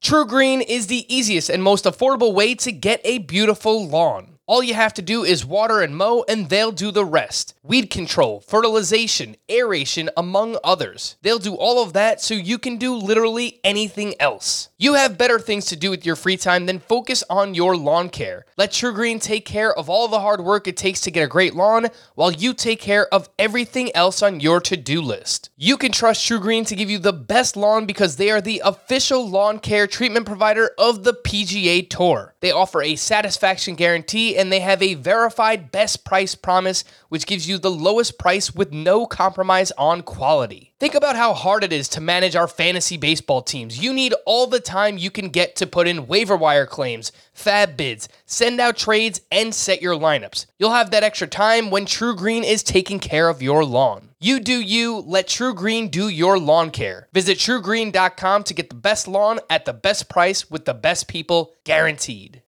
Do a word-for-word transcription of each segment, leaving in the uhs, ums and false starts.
TruGreen is the easiest and most affordable way to get a beautiful lawn. All you have to do is water and mow, and they'll do the rest. Weed control, fertilization, aeration, among others. They'll do all of that so you can do literally anything else. You have better things to do with your free time than focus on your lawn care. Let TruGreen take care of all the hard work it takes to get a great lawn, while you take care of everything else on your to-do list. You can trust TruGreen to give you the best lawn because they are the official lawn care treatment provider of the P G A Tour. They offer a satisfaction guarantee, and they have a verified best price promise, which gives you the lowest price with no compromise on quality. Think about how hard it is to manage our fantasy baseball teams. You need all the time you can get to put in waiver wire claims, fab bids, send out trades, and set your lineups. You'll have that extra time when TruGreen is taking care of your lawn. You do you, let TruGreen do your lawn care. Visit True Green dot com to get the best lawn at the best price with the best people, guaranteed.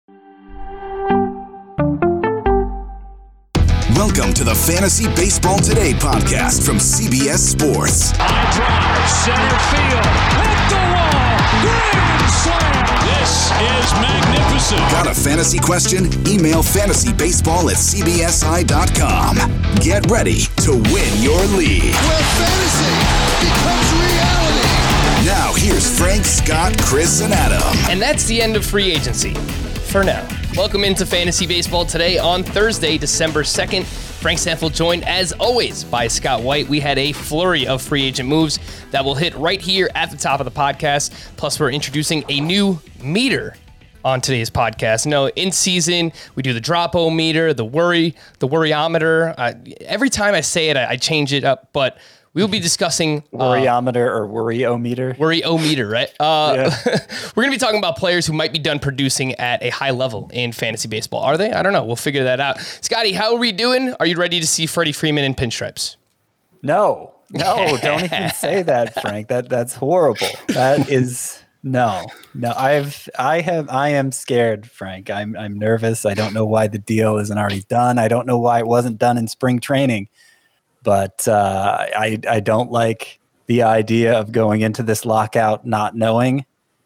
Welcome to the Fantasy Baseball Today podcast from C B S Sports. High drive, center field, hit the wall, grand slam. This is magnificent. Got a fantasy question? Email fantasybaseball at c b s i dot com. Get ready to win your league. Where fantasy becomes reality. Now here's Frank, Scott, Chris, and Adam. And that's the end of free agency. For now. Welcome into Fantasy Baseball Today on Thursday, December second. Frank Stanfield joined, as always, by Scott White. We had a flurry of free agent moves that will hit right here at the top of the podcast. Plus, we're introducing a new meter on today's podcast. No, in season, we do the drop-o-meter, the worry, the worryometer. Uh, every time I say it, I, I change it up, but we will be discussing uh, worryometer or worry-o-meter. Worry-o-meter, right? Uh, Yeah. We're going to be talking about players who might be done producing at a high level in fantasy baseball. Are they? I don't know. We'll figure that out. Scotty, how are we doing? Are you ready to see Freddie Freeman in pinstripes? No, no, don't even say that, Frank. That that's horrible. That is no, no. I've, I have, I am scared, Frank. I'm, I'm nervous. I don't know why the deal isn't already done. I don't know why it wasn't done in spring training. But uh, I I don't like the idea of going into this lockout not knowing.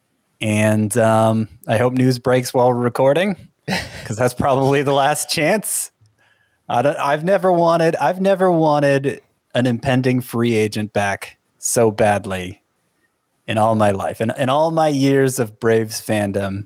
And um, I hope news breaks while we're recording, because that's probably the last chance. I don't, I've never wanted I've never wanted an impending free agent back so badly in all my life, and in all my years of Braves fandom.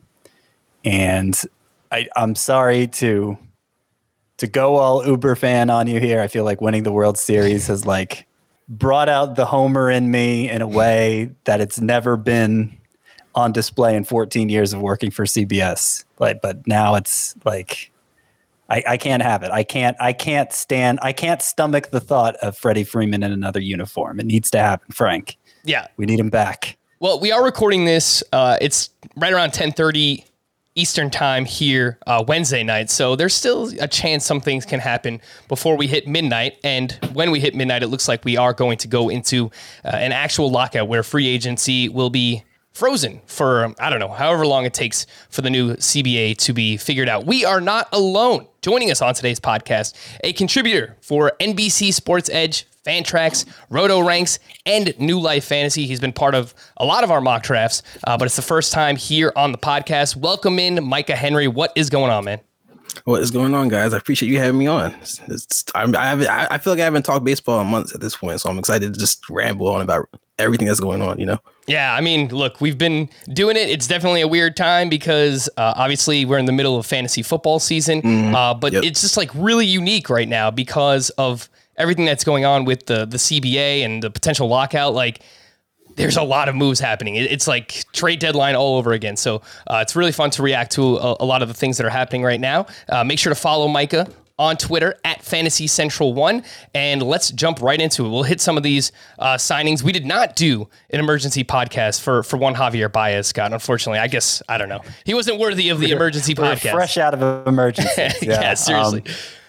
And I, I'm sorry to. To go all Uber fan on you here, I feel like winning the World Series has like brought out the homer in me in a way that it's never been on display in fourteen years of working for C B S. Like, but now it's like I, I can't have it. I can't. I can't stand. I can't stomach the thought of Freddie Freeman in another uniform. It needs to happen, Frank. Yeah, we need him back. Well, we are recording this. Uh, it's right around ten thirty Eastern time here uh, Wednesday night. So there's still a chance some things can happen before we hit midnight. And when we hit midnight, it looks like we are going to go into uh, an actual lockout where free agency will be frozen for, I don't know, however long it takes for the new C B A to be figured out. We are not alone. Joining us on today's podcast, a contributor for N B C Sports Edge, Fantrax, Roto Ranks, and New Life Fantasy. He's been part of a lot of our mock drafts, uh, but it's the first time here on the podcast. Welcome in, Micah Henry. What is going on, man? What is going on, guys? I appreciate you having me on. It's, it's, I'm, I, haven't, I, I feel like I haven't talked baseball in months at this point, so I'm excited to just ramble on about everything that's going on, you know? Yeah, I mean, look, we've been doing it. It's definitely a weird time because uh, obviously we're in the middle of fantasy football season, mm, uh, but yep. It's just like really unique right now because of everything that's going on with the, the C B A and the potential lockout. Like, there's a lot of moves happening. It's like trade deadline all over again. So uh, it's really fun to react to a, a lot of the things that are happening right now. Uh, make sure to follow Micah on Twitter at Fantasy Central One, and let's jump right into it. We'll hit some of these uh, signings. We did not do an emergency podcast for for one Javier Baez, Scott. Unfortunately, I guess I don't know. He wasn't worthy of the emergency We're podcast. Fresh out of emergency. Yeah, yeah, seriously. Um,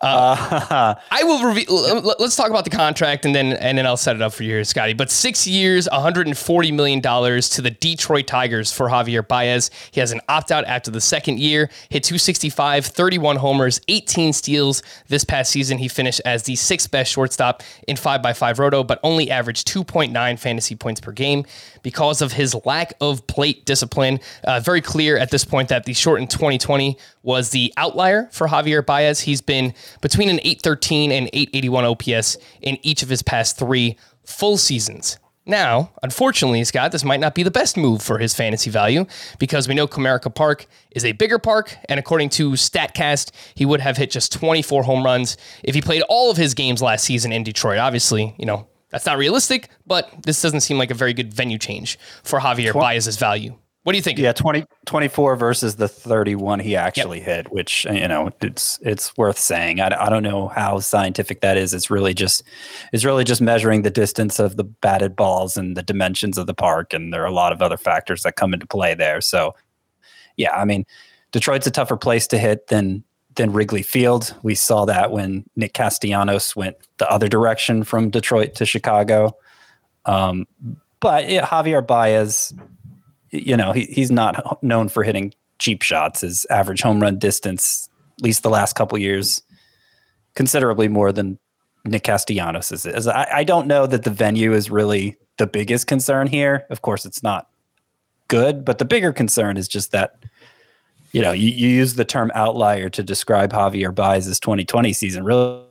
Uh, I will reveal. Let's talk about the contract, and then and then I'll set it up for you here, Scotty. But six years, one hundred forty million dollars to the Detroit Tigers for Javier Baez. He has an opt-out after the second year. Hit two sixty-five, thirty-one homers, eighteen steals. This past season, he finished as the sixth best shortstop in five by five roto, but only averaged two point nine fantasy points per game because of his lack of plate discipline. Uh, very clear at this point that the shortened twenty twenty was the outlier for Javier Baez. He's been between an eight thirteen and eight eighty-one O P S in each of his past three full seasons. Now, unfortunately, Scott, this might not be the best move for his fantasy value because we know Comerica Park is a bigger park, and according to StatCast, he would have hit just twenty-four home runs if he played all of his games last season in Detroit. Obviously, you know, that's not realistic, but this doesn't seem like a very good venue change for Javier Baez's value. What do you think? Yeah, twenty, twenty-four versus the thirty-one he actually yep. hit, which, you know, it's it's worth saying. I, I don't know how scientific that is. It's really just it's really just measuring the distance of the batted balls and the dimensions of the park, and there are a lot of other factors that come into play there. So, yeah, I mean, Detroit's a tougher place to hit than than Wrigley Field. We saw that when Nick Castellanos went the other direction from Detroit to Chicago. Um, but yeah, Javier Baez, you know, he he's not known for hitting cheap shots. His average home run distance, at least the last couple years, considerably more than Nick Castellanos is. I, I don't know that the venue is really the biggest concern here. Of course, it's not good, but the bigger concern is just that, you know, you, you use the term outlier to describe Javier Baez's twenty twenty season. Really,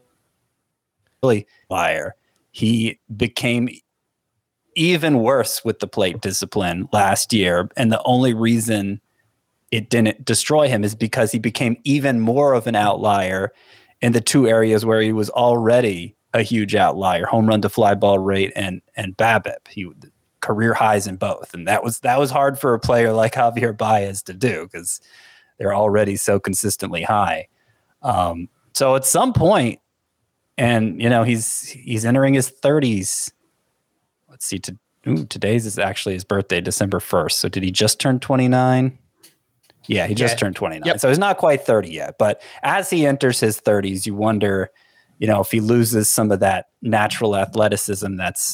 really outlier. He became even worse with the plate discipline last year. And the only reason it didn't destroy him is because he became even more of an outlier in the two areas where he was already a huge outlier: home run to fly ball rate and, and BABIP. He career highs in both. And that was, that was hard for a player like Javier Baez to do because they're already so consistently high. Um, so at some point, and you know, he's, he's entering his thirties. Let's see, to, ooh, today's is actually his birthday, December first. So did he just turn twenty-nine? Yeah, he just yeah. turned twenty-nine. Yep. So he's not quite thirty yet. But as he enters his thirties, you wonder, you know, if he loses some of that natural athleticism that's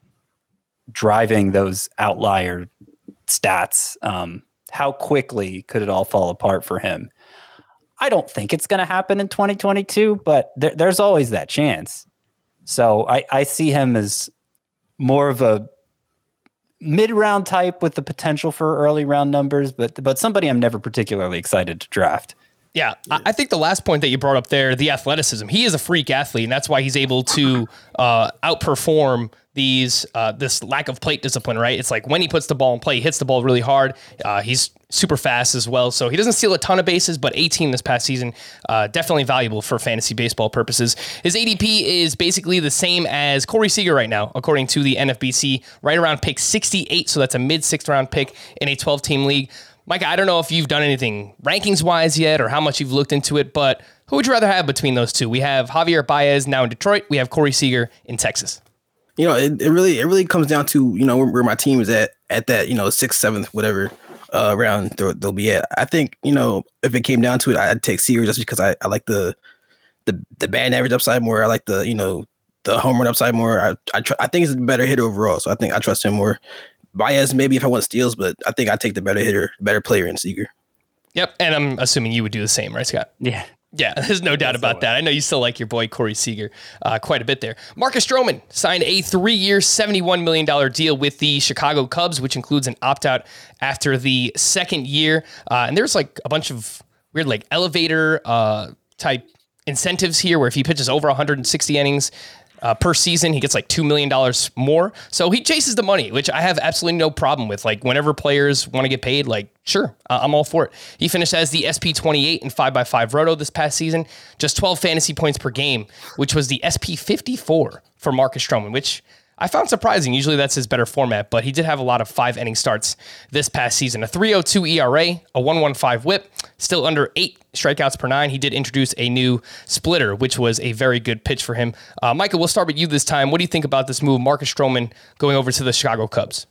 driving those outlier stats, um, how quickly could it all fall apart for him? I don't think it's going to happen in twenty twenty-two, but there, there's always that chance. So I, I see him as more of a mid-round type with the potential for early round numbers, but but somebody I'm never particularly excited to draft. Yeah, I think the last point that you brought up there, the athleticism, he is a freak athlete, and that's why he's able to uh, outperform these uh, this lack of plate discipline, right? It's like when he puts the ball in play, he hits the ball really hard. Uh, he's super fast as well, so he doesn't steal a ton of bases, but eighteen this past season, uh, definitely valuable for fantasy baseball purposes. His A D P is basically the same as Corey Seager right now, according to the N F B C, right around pick sixty-eight, so that's a mid-sixth round pick in a twelve-team league. Mike, I don't know if you've done anything rankings-wise yet or how much you've looked into it, but who would you rather have between those two? We have Javier Baez now in Detroit. We have Corey Seager in Texas. You know, it, it really it really comes down to, you know, where, where my team is at, at that, you know, sixth, seventh, whatever uh, round they'll, they'll be at. I think, you know, if it came down to it, I'd take Seager just because I, I like the, the the batting average upside more. I like the, you know, the home run upside more. I I, tr- I think he's a better hitter overall, so I think I trust him more. Baez, maybe if I want steals, but I think I'd take the better hitter, better player in Seager. Yep, and I'm assuming you would do the same, right, Scott? Yeah. Yeah, there's no doubt about that. I know you still like your boy Corey Seager uh, quite a bit there. Marcus Stroman signed a three-year, seventy-one million dollars deal with the Chicago Cubs, which includes an opt-out after the second year. Uh, and there's like a bunch of weird like elevator uh, type incentives here where if he pitches over one hundred sixty innings, Uh, per season, he gets like two million dollars more. So he chases the money, which I have absolutely no problem with. Like whenever players want to get paid, like, sure, uh, I'm all for it. He finished as the S P twenty-eight in five by five roto this past season, just twelve fantasy points per game, which was the S P fifty-four for Marcus Stroman, which I found surprising. Usually that's his better format, but he did have a lot of five inning starts this past season. A three oh two E R A, a one fifteen whip, still under eight strikeouts per nine. He did introduce a new splitter, which was a very good pitch for him. Uh, Michael, we'll start with you this time. What do you think about this move, Marcus Stroman going over to the Chicago Cubs?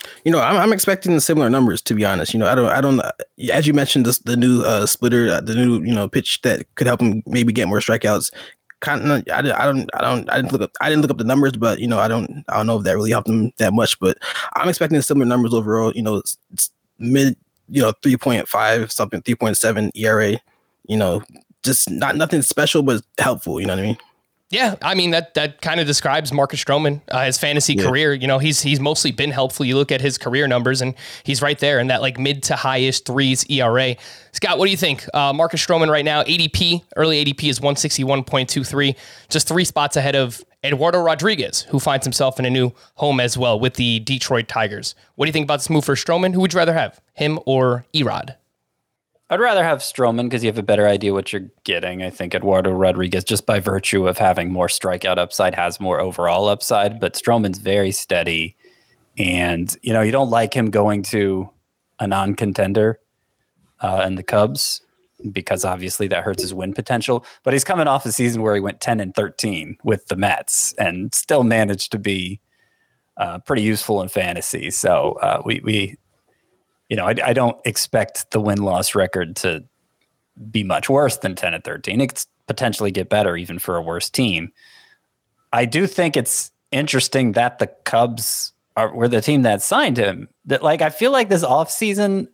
You know, I'm, I'm expecting similar numbers, to be honest. You know, I don't, I don't, as you mentioned, this, the new uh, splitter, uh, the new, you know, pitch that could help him maybe get more strikeouts. Kind of, I, I don't, I don't, I didn't look up, I didn't look up the numbers, but you know, I don't, I don't know if that really helped him that much. But I'm expecting similar numbers overall. You know, it's, it's mid, you know, three point five something, three point seven E R A. You know, just not nothing special, but helpful. You know what I mean? Yeah, I mean, that that kind of describes Marcus Stroman, uh, his fantasy yeah. career. You know, he's he's mostly been helpful. You look at his career numbers, and he's right there in that like mid to high-ish threes E R A. Scott, what do you think? Uh, Marcus Stroman right now, A D P, early A D P is one sixty-one point two three, just three spots ahead of Eduardo Rodriguez, who finds himself in a new home as well with the Detroit Tigers. What do you think about this move for Stroman? Who would you rather have, him or Erod? I'd rather have Stroman because you have a better idea what you're getting. I think Eduardo Rodriguez, just by virtue of having more strikeout upside, has more overall upside. But Stroman's very steady. And, you know, you don't like him going to a non-contender uh, in the Cubs because obviously that hurts his win potential. But he's coming off a season where he went ten and thirteen with the Mets and still managed to be uh, pretty useful in fantasy. So uh, we we... You know, I, I don't expect the win-loss record to be much worse than ten and thirteen. It could potentially get better even for a worse team. I do think it's interesting that the Cubs are were the team that signed him. That like I feel like this offseason,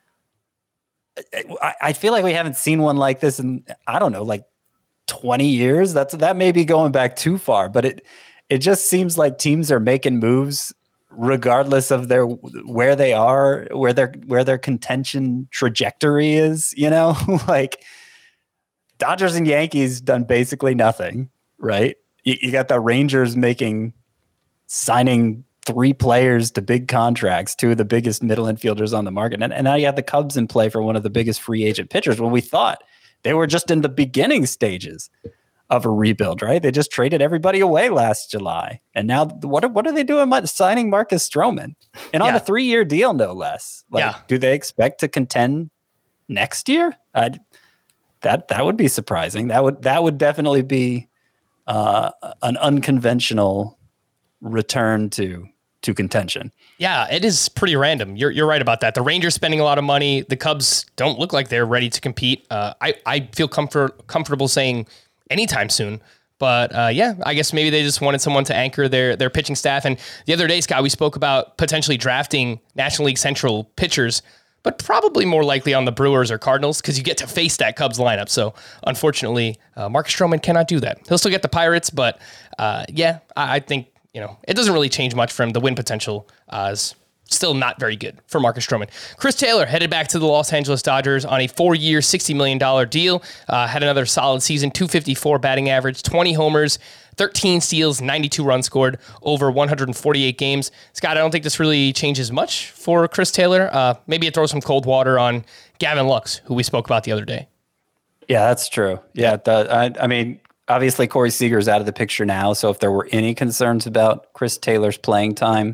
I, I feel like we haven't seen one like this in, I don't know, like twenty years. That's that may be going back too far, but it it just seems like teams are making moves regardless of their where they are, where their where their contention trajectory is, you know, like Dodgers and Yankees done basically nothing, right? You, you got the Rangers making signing three players to big contracts, two of the biggest middle infielders on the market, and, and now you have the Cubs in play for one of the biggest free agent pitchers when we thought they were just in the beginning stages of a rebuild, right? They just traded everybody away last July. And now what are, what are they doing signing Marcus Stroman? And on yeah. a three-year deal, no less. Like, yeah. do they expect to contend next year? I'd, that that would be surprising. That would that would definitely be uh, an unconventional return to to contention. Yeah, it is pretty random. You're you're right about that. The Rangers spending a lot of money. The Cubs don't look like they're ready to compete. Uh, I, I feel comfort, comfortable saying anytime soon. But uh, yeah, I guess maybe they just wanted someone to anchor their their pitching staff. And the other day, Scott, we spoke about potentially drafting National League Central pitchers, but probably more likely on the Brewers or Cardinals because you get to face that Cubs lineup. So unfortunately, uh, Marcus Stroman cannot do that. He'll still get the Pirates, but uh, yeah, I, I think you know it doesn't really change much for him. The win potential uh, is still not very good for Marcus Stroman. Chris Taylor headed back to the Los Angeles Dodgers on a four-year, sixty million dollars deal. Uh, had another solid season, two fifty-four batting average, twenty homers, thirteen steals, ninety-two runs scored over one hundred forty-eight games. Scott, I don't think this really changes much for Chris Taylor. Uh, maybe it throws some cold water on Gavin Lux, who we spoke about the other day. Yeah, that's true. Yeah, the, I, I mean, obviously Corey Seager's out of the picture now, so if there were any concerns about Chris Taylor's playing time,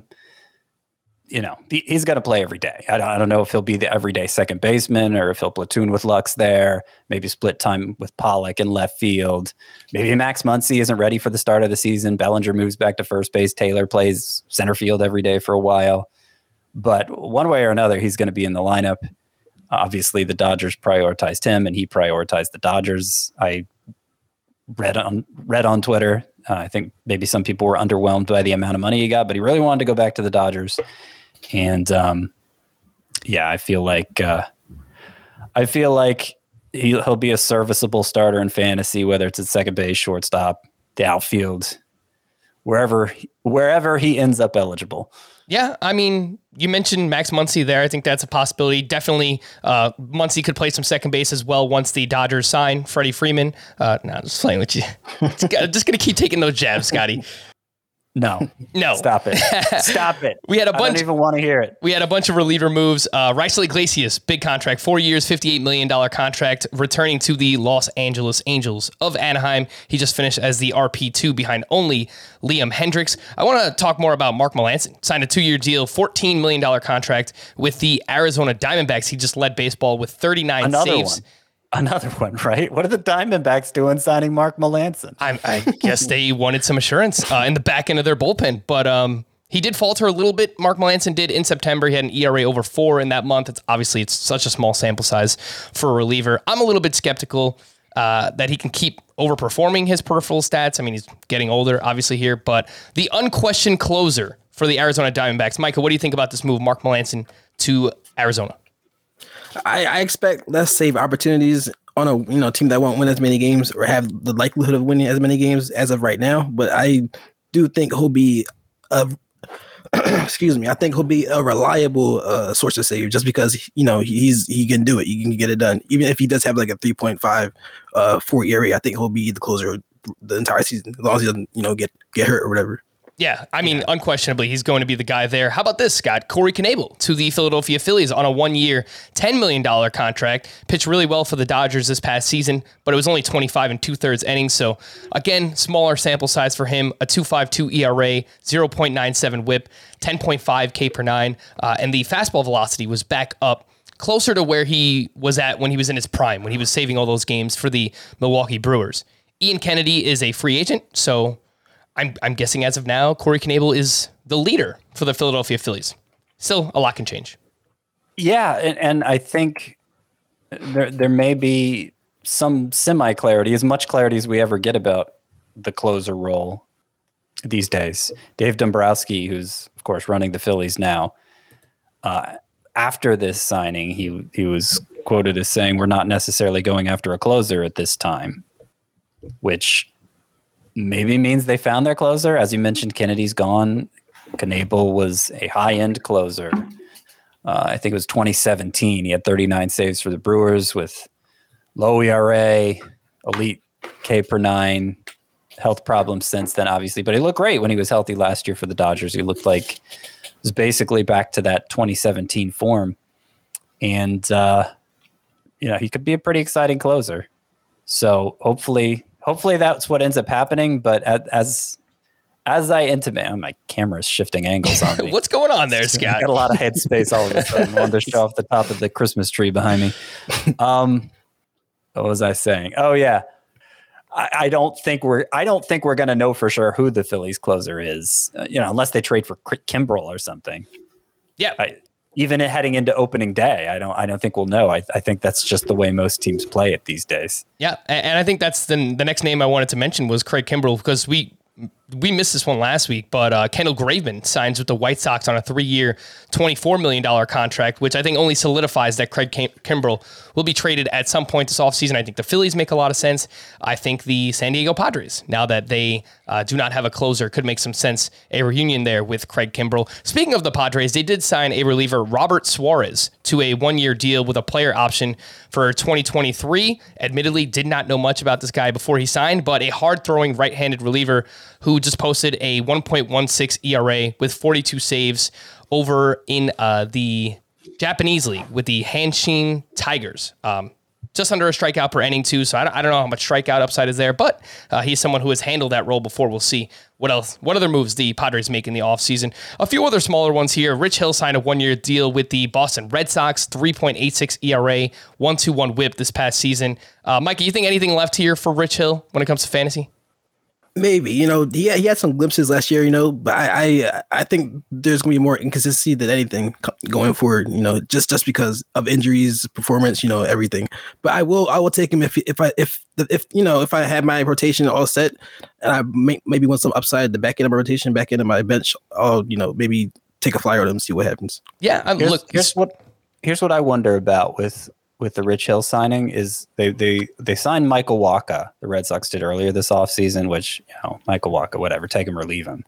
you know, he's got to play every day. I don't, I don't know if he'll be the everyday second baseman or if he'll platoon with Lux there, maybe split time with Pollock in left field. Maybe Max Muncy isn't ready for the start of the season. Bellinger moves back to first base. Taylor plays center field every day for a while. But one way or another, he's going to be in the lineup. Obviously, the Dodgers prioritized him and he prioritized the Dodgers. I read on, read on Twitter. Uh, I think maybe some people were underwhelmed by the amount of money he got, but he really wanted to go back to the Dodgers. And um, yeah, I feel like uh, I feel like he'll, he'll be a serviceable starter in fantasy, whether it's at second base, shortstop, the outfield, wherever wherever he ends up eligible. Yeah, I mean, you mentioned Max Muncy there. I think that's a possibility. Definitely, uh, Muncy could play some second base as well once the Dodgers sign Freddie Freeman. Uh, no, just playing with you. Just going to keep taking those jabs, Scotty. No, no, stop it, stop it. We had a bunch. I don't even want to hear it. We had a bunch of reliever moves. Uh, Raisel Iglesias, big contract, four years, fifty-eight million dollars contract, returning to the Los Angeles Angels of Anaheim. He just finished as the R P two behind only Liam Hendricks. I want to talk more about Mark Melancon. Signed a two-year deal, fourteen million dollars contract with the Arizona Diamondbacks. He just led baseball with thirty-nine Another saves. One. Another one, right? What are the Diamondbacks doing signing Mark Melancon? I, I guess they wanted some assurance uh, in the back end of their bullpen. But um, He did falter a little bit. Mark Melancon did in September. He had an E R A over four in that month. It's obviously it's such a small sample size for a reliever. I'm a little bit skeptical uh, that he can keep overperforming his peripheral stats. I mean, he's getting older, obviously here, but the unquestioned closer for the Arizona Diamondbacks. Micah, what do you think about this move, Mark Melancon to Arizona? I, I expect less save opportunities on a you know team that won't win as many games or have the likelihood of winning as many games as of right now. But I do think he'll be a excuse me. I think he'll be a reliable uh, source of save just because you know he's he can do it. He can get it done. Even if he does have like a three point five, uh, four E R A, I think he'll be the closer the entire season as long as he doesn't you know get get hurt or whatever. Yeah, I mean, yeah. unquestionably, he's going to be the guy there. How about this, Scott? Corey Knebel to the Philadelphia Phillies on a one-year, ten million dollars contract. Pitched really well for the Dodgers this past season, but it was only twenty-five and two-thirds innings. So, again, smaller sample size for him. A two point five two E R A, zero point nine seven whip, ten point five K per nine. Uh, and the fastball velocity was back up closer to where he was at when he was in his prime, when he was saving all those games for the Milwaukee Brewers. Ian Kennedy is a free agent, so... I'm I'm guessing as of now, Corey Knebel is the leader for the Philadelphia Phillies. Still, a lot can change. Yeah, and, and I think there there may be some semi-clarity, as much clarity as we ever get about the closer role these days. Dave Dombrowski, who's, of course, running the Phillies now, uh, after this signing, he he was quoted as saying, we're not necessarily going after a closer at this time, which... maybe means they found their closer. As you mentioned, Kennedy's gone. Knebel was a high-end closer. Uh, I think it was twenty seventeen. He had thirty-nine saves for the Brewers with low E R A, elite K per nine, health problems since then, obviously. But he looked great when he was healthy last year for the Dodgers. He looked like he was basically back to that twenty seventeen form. And, uh, you know, he could be a pretty exciting closer. So hopefully... Hopefully that's what ends up happening, but as as I intimate, oh, my camera's shifting angles on me. What's going on there, Scott? I got a lot of headspace all of a sudden. I wanted to show off the top of the Christmas tree behind me. Um, what was I saying? Oh yeah, I, I don't think we're I don't think we're going to know for sure who the Phillies closer is. Uh, you know, unless they trade for Kimbrel or something. Yeah. I, even heading into opening day, I don't. I don't think we'll know. I, I think that's just the way most teams play it these days. Yeah, and I think that's the the next name I wanted to mention was Craig Kimbrel because we we missed this one last week, but uh, Kendall Graveman signs with the White Sox on a three-year, twenty-four million dollars contract, which I think only solidifies that Craig Kim- Kimbrel will be traded at some point this offseason. I think the Phillies make a lot of sense. I think the San Diego Padres, now that they uh, do not have a closer, could make some sense. A reunion there with Craig Kimbrel. Speaking of the Padres, they did sign a reliever, Robert Suarez, to a one-year deal with a player option for twenty twenty-three. Admittedly, did not know much about this guy before he signed, but a hard-throwing right-handed reliever who just posted a one point one six E R A with forty-two saves over in uh, the Japanese league with the Hanshin Tigers. Um, just under a strikeout per inning, too, so I don't, I don't know how much strikeout upside is there, but uh, he's someone who has handled that role before. We'll see what else, what other moves the Padres make in the offseason. A few other smaller ones here. Rich Hill signed a one-year deal with the Boston Red Sox, three point eight six E R A, one point two one whip this past season. Uh, Mike, you think anything left here for Rich Hill when it comes to fantasy? Maybe, you know, he, he had some glimpses last year, you know, but I, I I think there's going to be more inconsistency than anything going forward, you know, just, just because of injuries, performance, you know, everything. But I will I will take him if if I if if you know if I had my rotation all set and I may, maybe want some upside the back end of my rotation, back end of my bench, I'll you know maybe take a flyer on him and see what happens. Yeah, I'm, here's, look, here's what here's what I wonder about with. with the Rich Hill signing is they they they signed Michael Wacha. The Red Sox did earlier this offseason, which, you know, Michael Wacha, whatever, take him or leave him.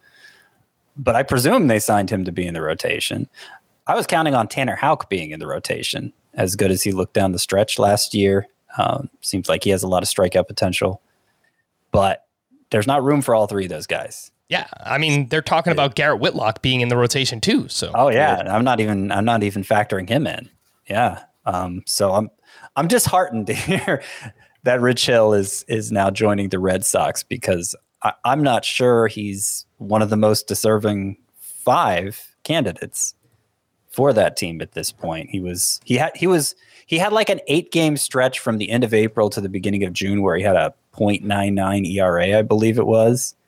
But I presume they signed him to be in the rotation. I was counting on Tanner Houck being in the rotation, as good as he looked down the stretch last year. Um, seems like he has a lot of strikeout potential. But there's not room for all three of those guys. Yeah, I mean, they're talking about Garrett Whitlock being in the rotation too. So oh yeah, I'm not even I'm not even factoring him in. Yeah. Um, so I'm I'm disheartened to hear that Rich Hill is is now joining the Red Sox because I, I'm not sure he's one of the most deserving five candidates for that team at this point. He was he had he was he had like an eight game stretch from the end of April to the beginning of June where he had a point nine nine E R A, I believe it was.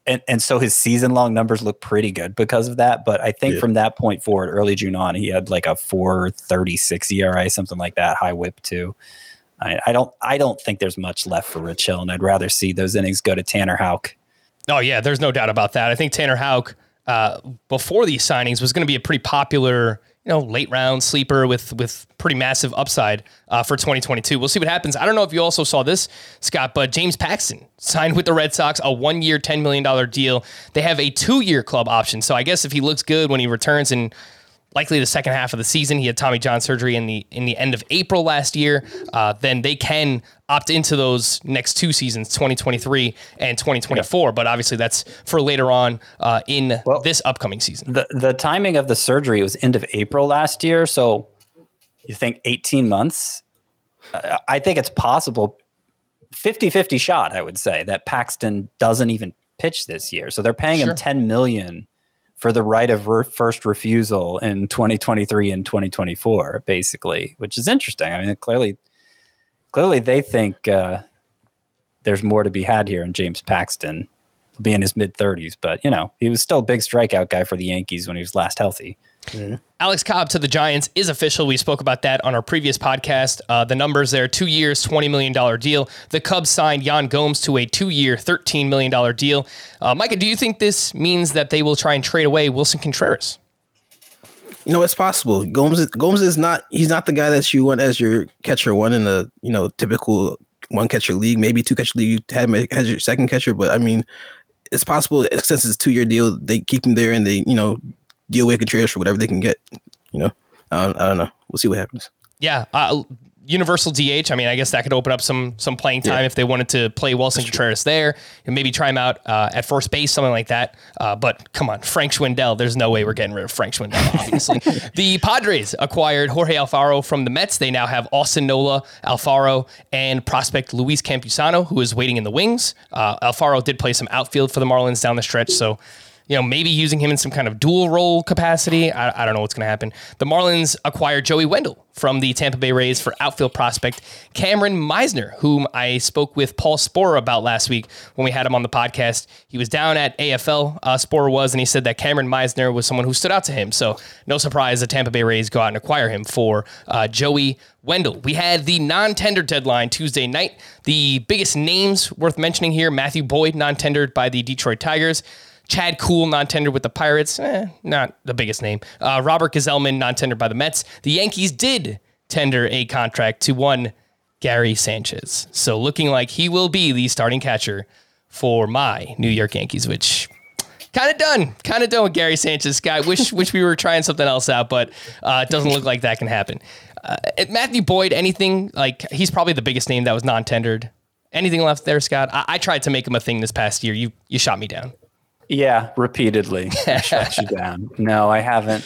and, and so his season long numbers look pretty good because of that. But I think yeah. from that point forward, early June on, he had like a four thirty-six E R A, something like that, high whip too. I, I don't I don't think there's much left for Rich Hill, and I'd rather see those innings go to Tanner Houck. Oh yeah, there's no doubt about that. I think Tanner Houck, uh, before these signings, was going to be a pretty popular, you know, late round sleeper with with pretty massive upside uh, for twenty twenty-two. We'll see what happens. I don't know if you also saw this, Scott, but James Paxton signed with the Red Sox, a one-year, ten million dollars deal. They have a two-year club option. So I guess if he looks good when he returns in likely the second half of the season, he had Tommy John surgery in the in the end of April last year, uh, then they can opt into those next two seasons, twenty twenty-three and twenty twenty-four. Yeah. But obviously that's for later on uh, in well, this upcoming season. The the timing of the surgery was end of April last year. So you think eighteen months? Uh, I think it's possible, fifty-fifty shot, I would say, that Paxton doesn't even pitch this year. So they're paying sure. him ten million dollars for the right of re- first refusal in twenty twenty-three and twenty twenty-four, basically, which is interesting. I mean, clearly, clearly they think uh, there's more to be had here in James Paxton. He'll be in his mid thirties, but you know, he was still a big strikeout guy for the Yankees when he was last healthy. Mm-hmm. Alex Cobb to the Giants is official. We spoke about that on our previous podcast. Uh, the numbers there, two years, twenty million dollars deal. The Cubs signed Yan Gomes to a two-year, thirteen million dollars deal. Uh, Micah, do you think this means that they will try and trade away Wilson Contreras? You know, it's possible. Gomes is, Gomes is not, he's not the guy that you want as your catcher one in the, you know, typical one catcher league, maybe two catcher league. You have him as your second catcher, but I mean, it's possible since it's a two-year deal, they keep him there and they, you know, deal with Contreras for whatever they can get. You know, I don't, I don't know. We'll see what happens. Yeah. Uh, universal D H. I mean, I guess that could open up some some playing time yeah. if they wanted to play Wilson That's Contreras true. there and maybe try him out uh, at first base, something like that. Uh, but come on, Frank Schwindel. There's no way we're getting rid of Frank Schwindel, obviously. The Padres acquired Jorge Alfaro from the Mets. They now have Austin Nola, Alfaro, and prospect Luis Campusano, who is waiting in the wings. Uh, Alfaro did play some outfield for the Marlins down the stretch, so you know, maybe using him in some kind of dual role capacity. I, I don't know what's going to happen. The Marlins acquired Joey Wendell from the Tampa Bay Rays for outfield prospect Cameron Meisner, whom I spoke with Paul Sporer about last week when we had him on the podcast. He was down at A F L, uh, Sporer was, and he said that Cameron Meisner was someone who stood out to him. So no surprise the Tampa Bay Rays go out and acquire him for uh, Joey Wendell. We had the non-tender deadline Tuesday night. The biggest names worth mentioning here, Matthew Boyd, non-tendered by the Detroit Tigers. Chad Kuhl, non-tendered with the Pirates. Eh, not the biggest name. Uh, Robert Gazelman, non-tendered by the Mets. The Yankees did tender a contract to one Gary Sanchez. So looking like he will be the starting catcher for my New York Yankees, which kind of done. Kind of done with Gary Sanchez, Guy. Wish wish we were trying something else out, but uh, it doesn't look like that can happen. Uh, Matthew Boyd, anything? Like, he's probably the biggest name that was non-tendered. Anything left there, Scott? I, I tried to make him a thing this past year. You you shot me down. Yeah, repeatedly. I shut you down. No, I haven't.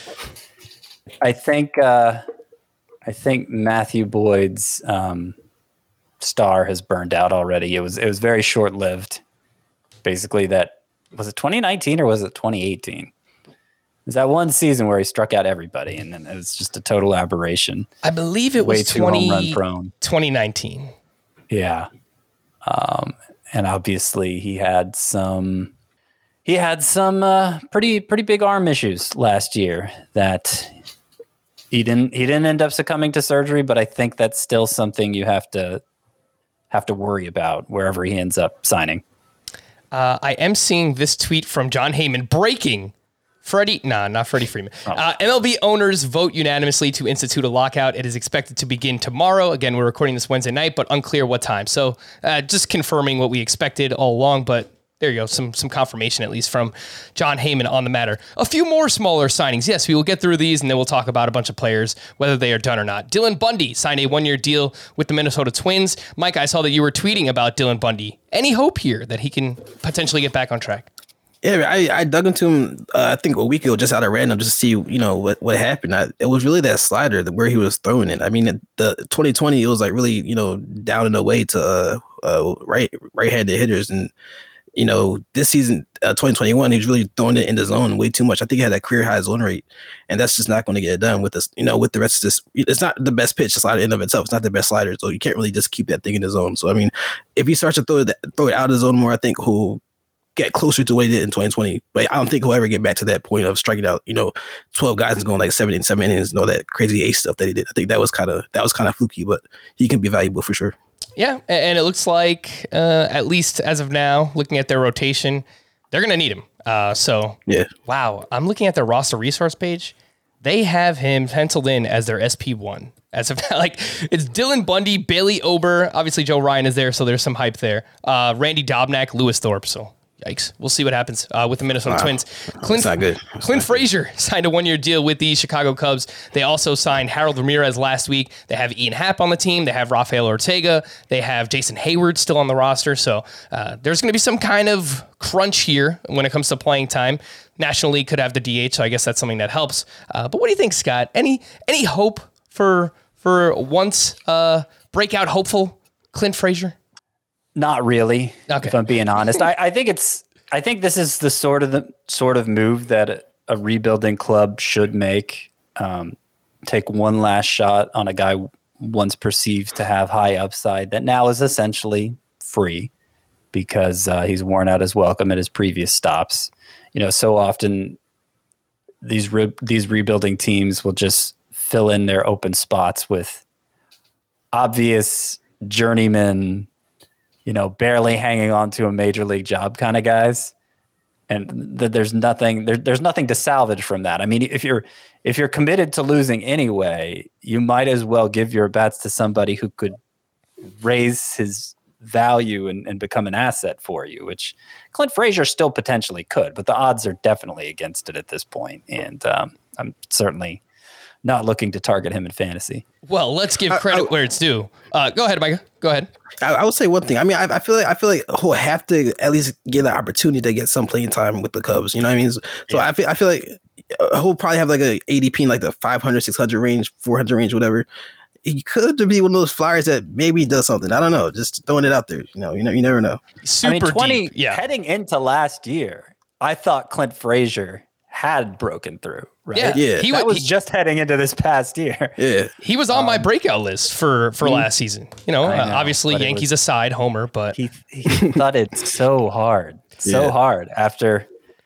I think uh, I think Matthew Boyd's um, star has burned out already. It was it was very short lived. Basically, that was it twenty nineteen or was it twenty eighteen? It was that one season where he struck out everybody, and then it was just a total aberration. I believe it Way was too twenty, home run prone. twenty nineteen. Yeah, um, and obviously he had some. He had some uh, pretty pretty big arm issues last year that he didn't he didn't end up succumbing to surgery, but I think that's still something you have to have to worry about wherever he ends up signing. Uh, I am seeing this tweet from John Heyman breaking. Freddie, nah, not Freddie Freeman. Oh. Uh, M L B owners vote unanimously to institute a lockout. It is expected to begin tomorrow. Again, we're recording this Wednesday night, but unclear what time. So uh, just confirming what we expected all along, but there you go. Some some confirmation, at least, from John Heyman on the matter. A few more smaller signings. Yes, we will get through these, and then we'll talk about a bunch of players, whether they are done or not. Dylan Bundy signed a one-year deal with the Minnesota Twins. Mike, I saw that you were tweeting about Dylan Bundy. Any hope here that he can potentially get back on track? Yeah, I, I dug into him, uh, I think a week ago, just out of random, just to see, you know, what, what happened. I, it was really that slider, that where he was throwing it. I mean, the twenty twenty, it was like really, you know, down and away to uh, uh, right right-handed hitters, and you know, this season, uh, twenty twenty-one, he's really throwing it in the zone way too much. I think he had a career high zone rate, and that's just not going to get it done with this. You know, with the rest of this, it's not the best pitch. The slider in of itself, it's not the best slider, so you can't really just keep that thing in the zone. So I mean, if he starts to throw it throw it out of the zone more, I think he'll get closer to what he did in twenty twenty. But I don't think he'll ever get back to that point of striking out, you know, twelve guys and going like seven and seven innings and all that crazy ace stuff that he did. I think that was kind of that was kind of fluky, but he can be valuable for sure. Yeah, and it looks like uh, at least as of now, looking at their rotation, they're going to need him. Uh, so yeah, wow, I'm looking at their roster resource page. They have him penciled in as their S P one. As of like, it's Dylan Bundy, Bailey Ober. Obviously, Joe Ryan is there, so there's some hype there. Uh, Randy Dobnak, Lewis Thorpe. So, yikes. We'll see what happens uh, with the Minnesota wow. Twins. Clint, That's not good. That's Clint not Frazier good. signed a one-year deal with the Chicago Cubs. They also signed Harold Ramirez last week. They have Ian Happ on the team. They have Rafael Ortega. They have Jason Hayward still on the roster. So, uh, there's going to be some kind of crunch here when it comes to playing time. National League could have the D H, so I guess that's something that helps. Uh, but what do you think, Scott? Any any hope for for once uh, breakout hopeful Clint Frazier? Not really. Okay. If I'm being honest, I, I think it's I think this is the sort of the sort of move that a, a rebuilding club should make. Um, take one last shot on a guy once perceived to have high upside that now is essentially free because uh, he's worn out his welcome at his previous stops. You know, so often these re- these rebuilding teams will just fill in their open spots with obvious journeyman, you know, barely hanging on to a major league job kind of guys. And th- there's nothing there, there's nothing to salvage from that. I mean, if you're if you're committed to losing anyway, you might as well give your bats to somebody who could raise his value and, and become an asset for you, which Clint Frazier still potentially could, but the odds are definitely against it at this point. And um, I'm certainly not looking to target him in fantasy. Well, let's give credit I, I, where it's due. Uh, go ahead, Micah. Go ahead. I, I would say one thing. I mean, I, I feel like I feel like he'll have to at least get an opportunity to get some playing time with the Cubs. You know what I mean? So, so yeah. I feel I feel like he'll probably have like a A D P in like the five hundred, six hundred range, four hundred range, whatever. He could be one of those flyers that maybe does something. I don't know. Just throwing it out there. You know, you know, you never know. Super I mean, twenty deep. Yeah. Heading into last year, I thought Clint Frazier had broken through. Right? Yeah. Yeah. He that would, was he, just heading into this past year. Yeah. he was on um, my breakout list for, for last season. You know, I know, uh, obviously Yankees was, aside, Homer, but he, he thudded so hard, so Yeah. hard after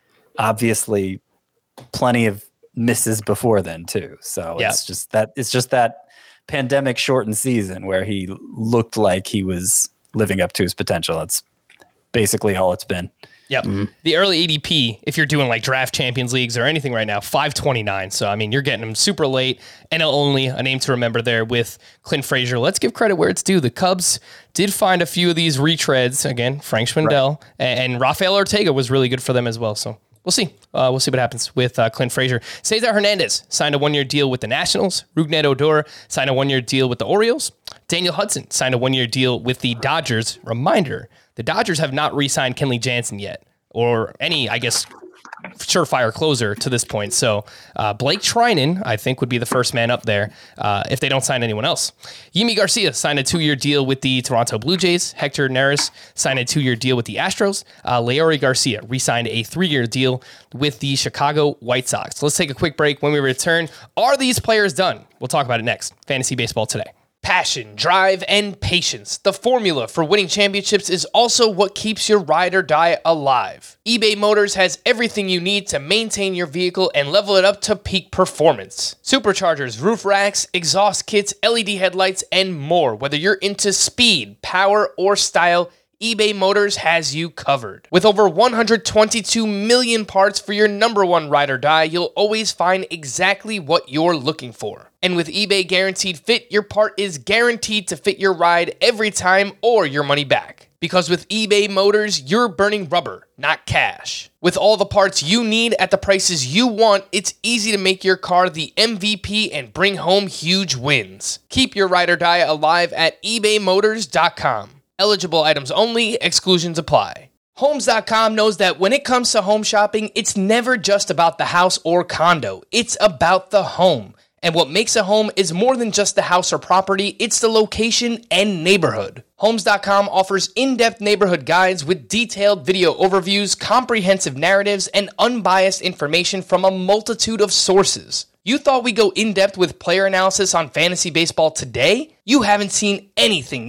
obviously plenty of misses before then too. So Yeah. it's just that it's just that pandemic shortened season where he looked like he was living up to his potential. That's basically all it's been. Yep. Mm-hmm. The early A D P, if you're doing like draft Champions Leagues or anything right now, five twenty-nine. So, I mean, you're getting them super late. N L only, a name to remember there with Clint Frazier. Let's give credit where it's due. The Cubs did find a few of these retreads. Again, Frank Schwindel right. and, and Rafael Ortega was really good for them as well. So we'll see. Uh, we'll see what happens with uh, Clint Frazier. Cesar Hernandez signed a one-year deal with the Nationals. Rougned Odor signed a one-year deal with the Orioles. Daniel Hudson signed a one-year deal with the Dodgers. Reminder, the Dodgers have not re-signed Kenley Jansen yet, or any, I guess, surefire closer to this point. So uh, Blake Treinen, I think, would be the first man up there uh, if they don't sign anyone else. Yimi Garcia signed a two-year deal with the Toronto Blue Jays. Hector Neris signed a two-year deal with the Astros. Uh, Leori Garcia re-signed a three-year deal with the Chicago White Sox. Let's take a quick break. When we return, are these players done? We'll talk about it next. Fantasy Baseball Today. Passion, drive, and patience. The formula for winning championships is also what keeps your ride or die alive. eBay Motors has everything you need to maintain your vehicle and level it up to peak performance. Superchargers, roof racks, exhaust kits, L E D headlights, and more. Whether you're into speed, power, or style, eBay Motors has you covered. With over one hundred twenty-two million parts for your number one ride or die, you'll always find exactly what you're looking for. And with eBay Guaranteed Fit, your part is guaranteed to fit your ride every time or your money back. Because with eBay Motors, you're burning rubber, not cash. With all the parts you need at the prices you want, it's easy to make your car the M V P and bring home huge wins. Keep your ride or die alive at ebay motors dot com. Eligible items only, exclusions apply. Homes dot com knows that when it comes to home shopping, it's never just about the house or condo. It's about the home. And what makes a home is more than just the house or property, it's the location and neighborhood. Homes dot com offers in-depth neighborhood guides with detailed video overviews, comprehensive narratives, and unbiased information from a multitude of sources. You thought we'd go in-depth with player analysis on fantasy baseball today? You haven't seen anything yet.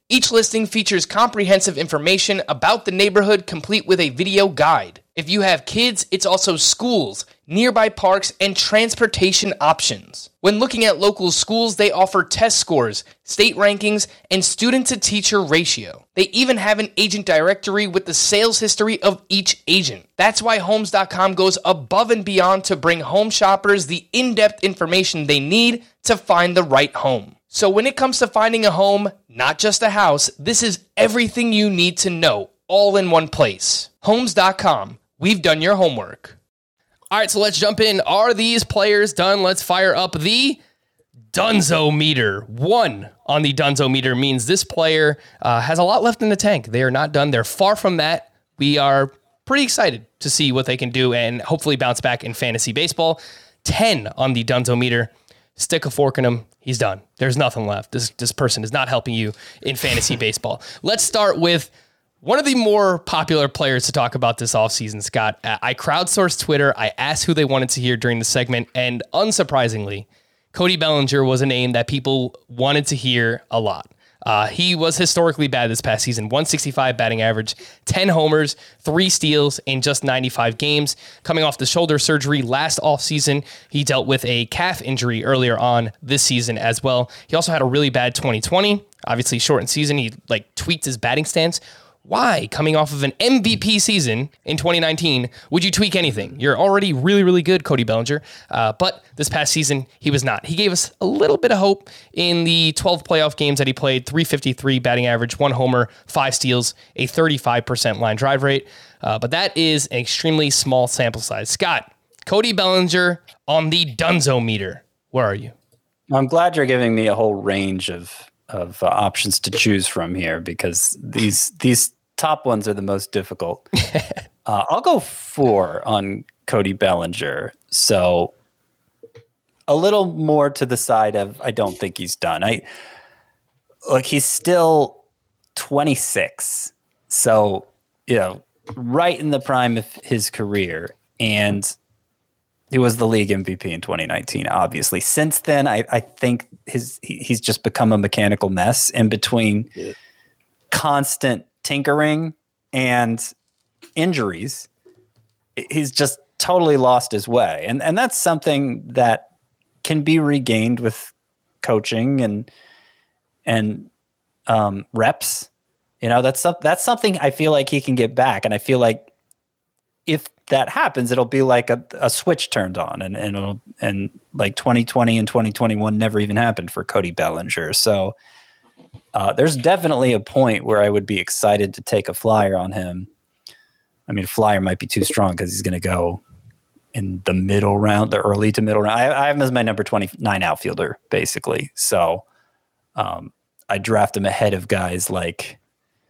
Each listing features comprehensive information about the neighborhood, complete with a video guide. If you have kids, it's also schools, nearby parks, and transportation options. When looking at local schools, they offer test scores, state rankings, and student-to-teacher ratio. They even have an agent directory with the sales history of each agent. That's why Homes dot com goes above and beyond to bring home shoppers the in-depth information they need to find the right home. So when it comes to finding a home, not just a house, this is everything you need to know, all in one place. Homes dot com. We've done your homework. All right, so let's jump in. Are these players done? Let's fire up the Dunzo meter. One on the Dunzo meter means this player uh, has a lot left in the tank. They are not done. They're far from that. We are pretty excited to see what they can do and hopefully bounce back in fantasy baseball. ten on the Dunzo meter. Stick a fork in him. He's done. There's nothing left. This this person is not helping you in fantasy baseball. Let's start with one of the more popular players to talk about this offseason, Scott. I crowdsourced Twitter. I asked who they wanted to hear during the segment, and unsurprisingly, Cody Bellinger was a name that people wanted to hear a lot. Uh, he was historically bad this past season. one sixty-five batting average, ten homers, three steals in just ninety-five games. Coming off the shoulder surgery last offseason, he dealt with a calf injury earlier on this season as well. He also had a really bad twenty twenty. Obviously, shortened season. He like tweaked his batting stance. Why, coming off of an M V P season in twenty nineteen, would you tweak anything? You're already really, really good, Cody Bellinger. Uh, but this past season, he was not. He gave us a little bit of hope in the twelve playoff games that he played. three fifty-three batting average, one homer, five steals, a thirty-five percent line drive rate. Uh, but that is an extremely small sample size. Scott, Cody Bellinger on the Dunzo meter. Where are you? I'm glad you're giving me a whole range of of uh, options to choose from here, because these these top ones are the most difficult. uh, I'll go four on Cody Bellinger. So a little more to the side of I don't think he's done. I look, he's still twenty-six. So, you know, right in the prime of his career. And he was the league M V P in twenty nineteen, obviously. Since then, I, I think his he, he's just become a mechanical mess in between yeah. constant tinkering and injuries. He's just totally lost his way. And and that's something that can be regained with coaching and and um, reps. You know, that's that's something I feel like he can get back. And I feel like if that happens, it'll be like a, a switch turned on, and and it'll, and like twenty twenty and twenty twenty-one never even happened for Cody Bellinger. So uh, there's definitely a point where I would be excited to take a flyer on him. I mean, flyer might be too strong because he's going to go in the middle round, the early to middle round. I, I have him as my number twenty-nine outfielder, basically. So um, I draft him ahead of guys like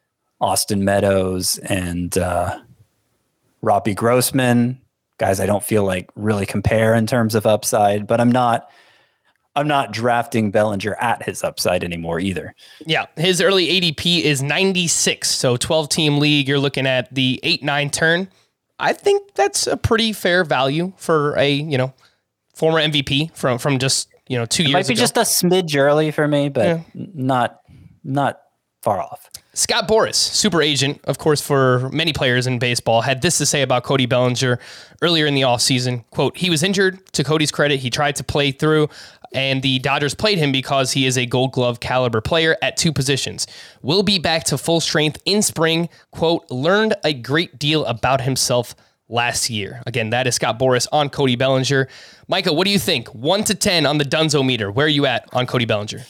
Austin Meadows and uh, Robbie Grossman, guys I don't feel like really compare in terms of upside, but I'm not I'm not drafting Bellinger at his upside anymore either. Yeah, his early A D P is ninety-six, so twelve-team league, you're looking at the eight nine turn. I think that's a pretty fair value for a, you know, former M V P from from just, you know, two it years ago. Might be ago. just a smidge early for me, but yeah. not not far off. Scott Boras, super agent, of course, for many players in baseball, had this to say about Cody Bellinger earlier in the offseason. Quote, he was injured. To Cody's credit, he tried to play through, and the Dodgers played him because he is a Gold Glove caliber player at two positions. Will be back to full strength in spring. Quote, learned a great deal about himself last year. Again, that is Scott Boras on Cody Bellinger. Micah, what do you think? one to ten on the Dunzo meter. Where are you at on Cody Bellinger?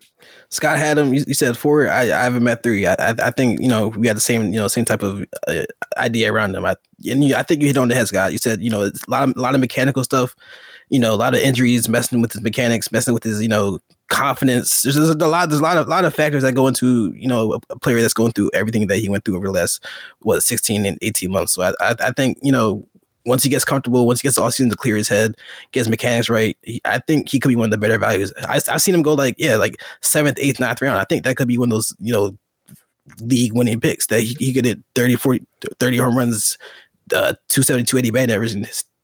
Scott had him. You, you said four. I, I have him at three. I, I, I think you know we had the same you know same type of uh, idea around him. I, and you, I think you hit on the head, Scott. You said you know it's a lot of a lot of mechanical stuff. You know, a lot of injuries, messing with his mechanics, messing with his you know confidence. There's, there's a lot. There's a lot of lot of factors that go into you know a, a player that's going through everything that he went through over the last what sixteen and eighteen months. So I I, I think you know. Once he gets comfortable, once he gets all season to clear his head, gets mechanics right, he, I think he could be one of the better values. I, I've seen him go like, yeah, like seventh, eighth, ninth round. I think that could be one of those, you know, league winning picks that he, he could hit thirty, forty, thirty home runs, uh, two seventy, two eighty batting average, and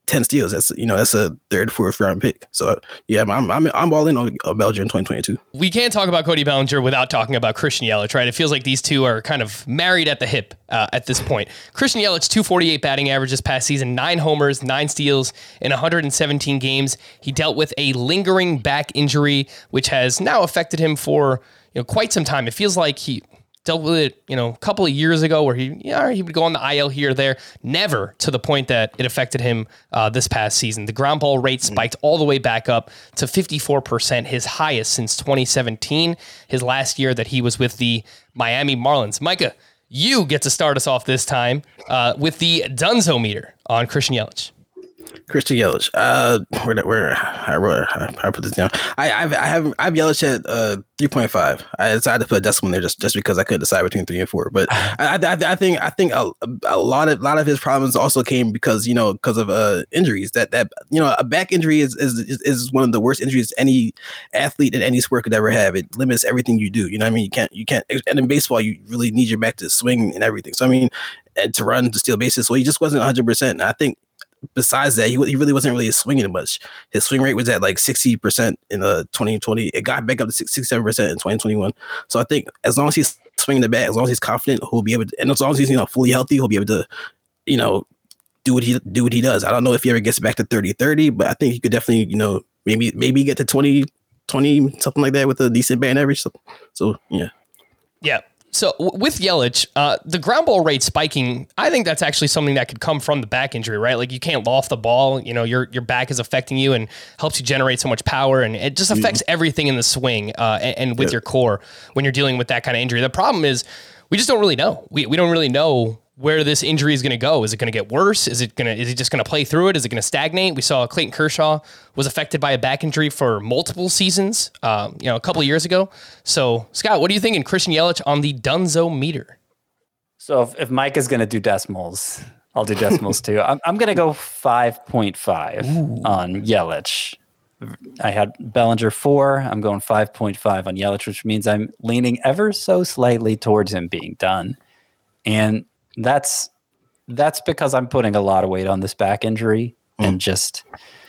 ten steals. That's, you know, that's a third, fourth round pick. So yeah, I'm I'm I'm all in on Bellinger in twenty twenty-two. We can't talk about Cody Bellinger without talking about Christian Yelich, right? It feels like these two are kind of married at the hip uh, at this point. Christian Yelich, two forty-eight batting average this past season, nine homers, nine steals in one hundred seventeen games. He dealt with a lingering back injury, which has now affected him for, you know, quite some time. It feels like he dealt with it, you know, a couple of years ago where he, yeah, he would go on the I L here or there, never to the point that it affected him uh, this past season. The ground ball rate spiked all the way back up to fifty-four percent, his highest since twenty seventeen, his last year that he was with the Miami Marlins. Micah, you get to start us off this time uh, with the Dunzo meter on Christian Yelich. Christian Yelich. Uh, where where I wrote I put this down. I I've, I have I've Yelich at uh three point five. I decided to put a decimal in there just, just because I couldn't decide between three and four. But I I, I think I think a, a lot of lot of his problems also came because you know because of uh injuries. That that you know a back injury is is is one of the worst injuries any athlete in any sport could ever have. It limits everything you do. You know what I mean? You can't you can't. And in baseball, you really need your back to swing and everything. So I mean, and to run to steal bases. So he just wasn't one hundred percent. And I think. Besides that, he, he really wasn't really swinging much. His swing rate was at like sixty percent in uh, twenty twenty. It got back up to sixty-seven percent in twenty twenty-one. So I think as long as he's swinging the bat, as long as he's confident, he'll be able to, and as long as he's, you know, fully healthy, he'll be able to, you know, do what he do what he does. I don't know if he ever gets back to thirty thirty, but I think he could definitely, you know, maybe maybe get to twenty twenty, something like that with a decent batting average. So, so yeah. Yeah. So w- with Yelich, uh, the ground ball rate spiking, I think that's actually something that could come from the back injury, right? Like you can't loft the ball, you know, your your back is affecting you and helps you generate so much power, and it just affects mm-hmm. everything in the swing uh, and, and with yeah. your core when you're dealing with that kind of injury. The problem is we just don't really know. We we don't really know where this injury is going to go. Is it going to get worse? Is it going to, is he just going to play through it? Is it going to stagnate? We saw Clayton Kershaw was affected by a back injury for multiple seasons, um, you know, a couple of years ago. So Scott, what do you think in Christian Yelich on the Dunzo meter? So if, if Mike is going to do decimals, I'll do decimals too. I'm, I'm going to go five point five Ooh. On Yelich. I had Bellinger four. I'm going five point five on Yelich, which means I'm leaning ever so slightly towards him being done. And That's that's because I'm putting a lot of weight on this back injury mm. and just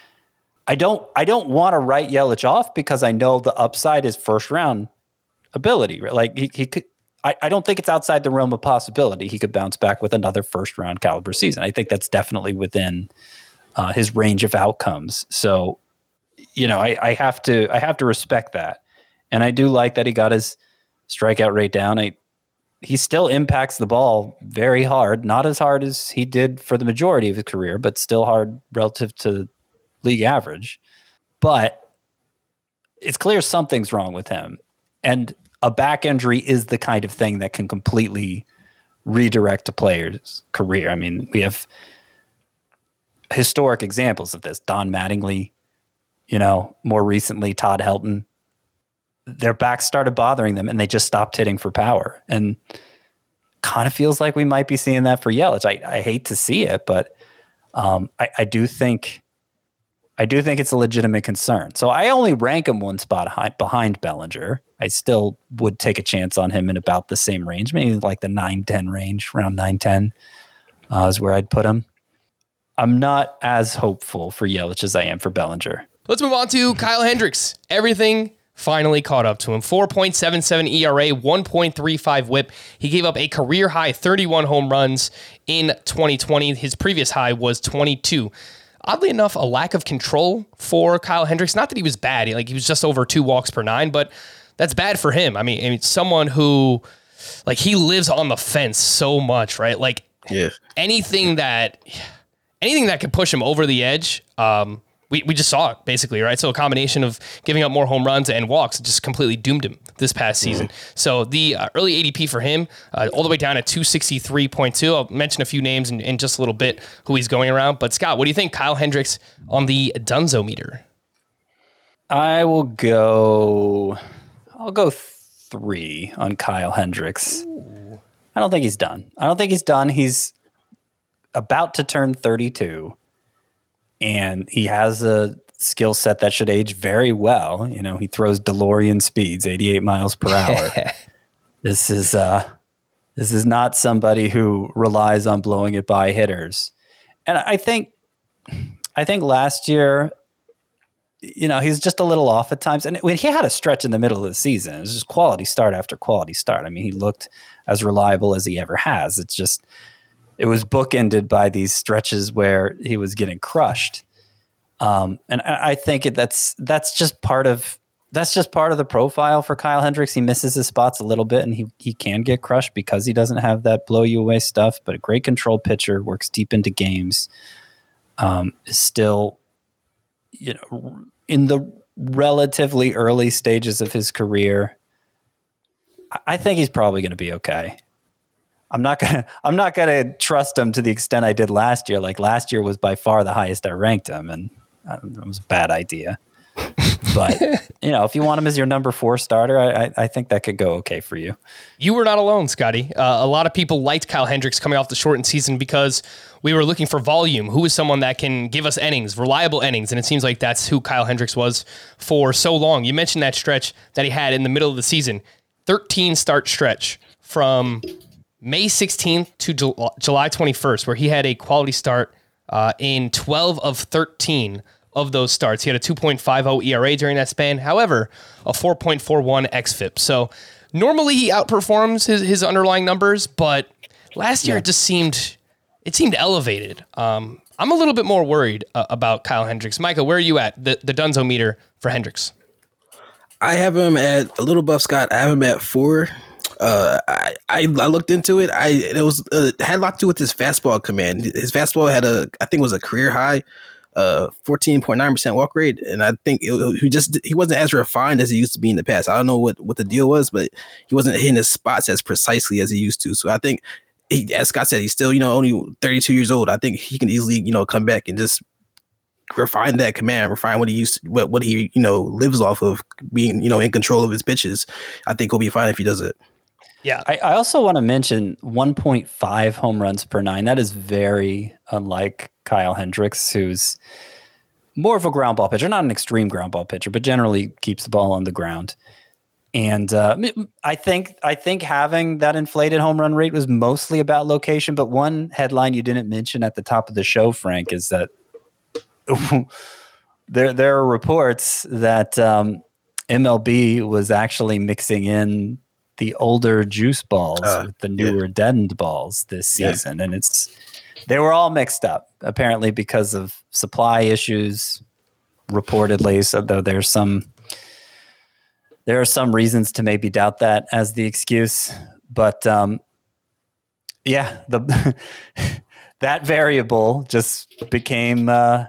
I don't I don't want to write Yelich off because I know the upside is first round ability. Right? Like he, he could I, I don't think it's outside the realm of possibility. He could bounce back with another first round caliber season. I think that's definitely within uh, his range of outcomes. So, you know, I, I have to I have to respect that. And I do like that he got his strikeout rate down. I He still impacts the ball very hard, not as hard as he did for the majority of his career, but still hard relative to league average. But it's clear something's wrong with him. And a back injury is the kind of thing that can completely redirect a player's career. I mean, we have historic examples of this. Don Mattingly, you know, more recently, Todd Helton. Their backs started bothering them and they just stopped hitting for power. And kind of feels like we might be seeing that for Yelich. I, I hate to see it, but um, I, I do think I do think it's a legitimate concern. So I only rank him one spot behind, behind Bellinger. I still would take a chance on him in about the same range, maybe like the nine ten range, around nine ten uh, is where I'd put him. I'm not as hopeful for Yelich as I am for Bellinger. Let's move on to Kyle Hendricks. Everything finally caught up to him. four point seven seven E R A, one point three five whip. He gave up a career high thirty-one home runs in twenty twenty. His previous high was twenty-two. Oddly enough, a lack of control for Kyle Hendricks. Not that he was bad. Like he was just over two walks per nine, but that's bad for him. I mean, I mean, someone who, like, he lives on the fence so much, right? Like yeah. anything that, anything that could push him over the edge, um, We we just saw it, basically, right? So a combination of giving up more home runs and walks just completely doomed him this past season. Mm-hmm. So the uh, early A D P for him, uh, all the way down at two sixty-three point two. I'll mention a few names in, in just a little bit who he's going around. But Scott, what do you think Kyle Hendricks on the Dunzo meter? I will go, I'll go three on Kyle Hendricks. Ooh. I don't think he's done. I don't think he's done. He's about to turn thirty-two. And he has a skill set that should age very well. You know, he throws DeLorean speeds, eighty-eight miles per hour. This is uh, this is not somebody who relies on blowing it by hitters. And I think I think last year, you know, he's just a little off at times. And when he had a stretch in the middle of the season, it was just quality start after quality start. I mean, he looked as reliable as he ever has. It's just, it was bookended by these stretches where he was getting crushed. Um, and I, I think it, that's, that's just part of, that's just part of the profile for Kyle Hendricks. He misses his spots a little bit, and he, he can get crushed because he doesn't have that blow you away stuff, but a great control pitcher, works deep into games, um, is still, you know, in the relatively early stages of his career. I think he's probably going to be okay. I'm not going to, I'm not going to trust him to the extent I did last year. Like last year was by far the highest I ranked him, and it was a bad idea. But, you know, if you want him as your number four starter, I, I, I think that could go okay for you. You were not alone, Scotty. Uh, a lot of people liked Kyle Hendricks coming off the shortened season because we were looking for volume. Who is someone that can give us innings, reliable innings? And it seems like that's who Kyle Hendricks was for so long. You mentioned that stretch that he had in the middle of the season, thirteen start stretch from May sixteenth to July twenty-first, where he had a quality start uh, in twelve of thirteen of those starts. He had a two point five oh E R A during that span. However, a four point four one xFIP. So normally he outperforms his, his underlying numbers, but last year yeah. it just seemed, it seemed elevated. Um, I'm a little bit more worried uh, about Kyle Hendricks. Micah, where are you at? The, the Dunzo meter for Hendricks. I have him at a little above Scott. I have him at four. Uh, I, I I looked into it. I it was uh, it had a lot to do with his fastball command. His fastball had a I think it was a career high. Uh, fourteen point nine percent walk rate, and I think it, he just he wasn't as refined as he used to be in the past. I don't know what, what the deal was, but he wasn't hitting his spots as precisely as he used to. So I think, he, as Scott said, he's still you know only thirty-two years old. I think he can easily you know come back and just refine that command, refine what he used, to, what what he you know lives off of, being you know in control of his pitches. I think he'll be fine if he does it. Yeah, I, I also want to mention one point five home runs per nine. That is very unlike Kyle Hendricks, who's more of a ground ball pitcher, not an extreme ground ball pitcher, but generally keeps the ball on the ground. And uh, I think I think having that inflated home run rate was mostly about location. But one headline you didn't mention at the top of the show, Frank, is that there there are reports that um, M L B was actually mixing in the older juice balls uh, with the newer yeah. deadened balls this season, yeah. and it's they were all mixed up apparently because of supply issues, reportedly. So though there's some there are some reasons to maybe doubt that as the excuse, but um, yeah, the that variable just became. Uh,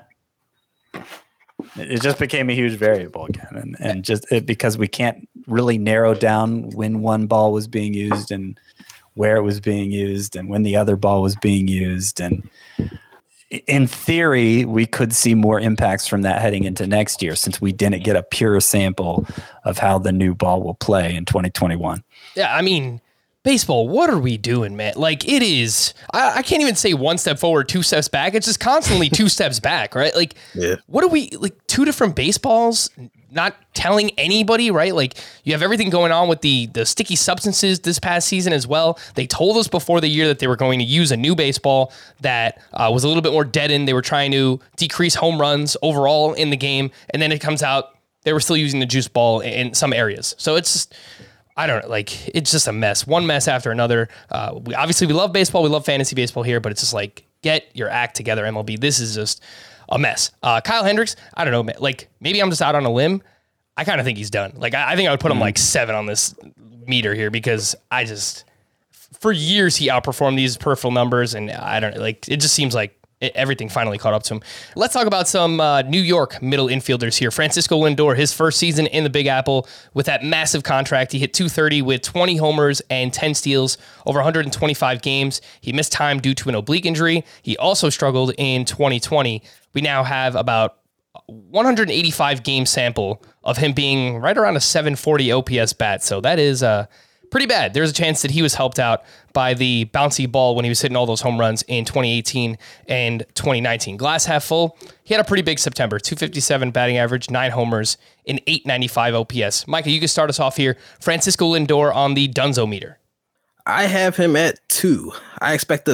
It just became a huge variable again, and, and just it, because we can't really narrow down when one ball was being used and where it was being used and when the other ball was being used. And in theory, we could see more impacts from that heading into next year since we didn't get a pure sample of how the new ball will play in twenty twenty-one. Yeah, I mean, baseball, what are we doing, man? Like it is, I, I can't even say one step forward, two steps back. It's just constantly two steps back, right? Like, yeah. what are we, like two different baseballs, not telling anybody, right? Like you have everything going on with the, the sticky substances this past season as well. They told us before the year that they were going to use a new baseball that uh, was a little bit more deadened. They were trying to decrease home runs overall in the game. And then it comes out, they were still using the juice ball in some areas. So it's just, I don't know, like, it's just a mess. One mess after another. Uh, we obviously, we love baseball. We love fantasy baseball here, but it's just like, get your act together, M L B. This is just a mess. Uh, Kyle Hendricks, I don't know, like, maybe I'm just out on a limb. I kind of think he's done. Like, I, I think I would put him like seven on this meter here because I just, for years, he outperformed these peripheral numbers, and I don't like, it just seems like It, everything finally caught up to him. Let's talk about some uh, New York middle infielders here. Francisco Lindor, his first season in the Big Apple with that massive contract. He hit two thirty with twenty homers and ten steals over one hundred twenty-five games. He missed time due to an oblique injury. He also struggled in twenty twenty. We now have about one hundred eighty-five game sample of him being right around a seven forty O P S bat. So that is uh, pretty bad. There's a chance that he was helped out by the bouncy ball when he was hitting all those home runs in twenty eighteen and twenty nineteen. Glass half full. He had a pretty big September, two fifty-seven batting average, nine homers, and eight ninety-five O P S. Micah, you can start us off here. Francisco Lindor on the Dunzo meter. I have him at two. I expect the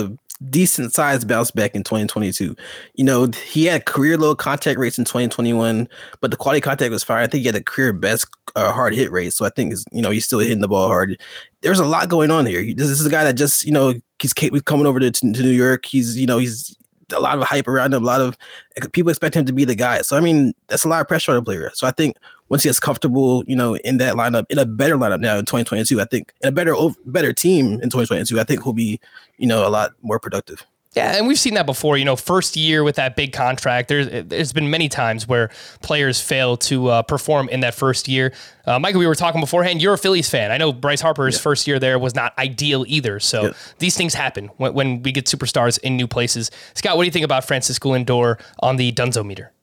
decent sized bounce back in twenty twenty-two. You know, he had career low contact rates in twenty twenty-one, but the quality contact was fine. I think he had a career best uh, hard hit rate. So I think, you know, he's still hitting the ball hard. There's a lot going on here. He, this is a guy that just, you know, he's coming over to, to New York. He's, you know, he's a lot of hype around him. A lot of people expect him to be the guy. So, I mean, that's a lot of pressure on a player. So I think once he gets comfortable, you know, in that lineup, in a better lineup now in twenty twenty-two, I think, in a better better team in twenty twenty-two, I think he'll be, you know, a lot more productive. Yeah, and we've seen that before. You know, first year with that big contract, there's there's been many times where players fail to uh, perform in that first year. Uh, Michael, we were talking beforehand. You're a Phillies fan. I know Bryce Harper's yeah. first year there was not ideal either. So yeah. these things happen when, when we get superstars in new places. Scott, what do you think about Francisco Lindor on the Dunzo meter?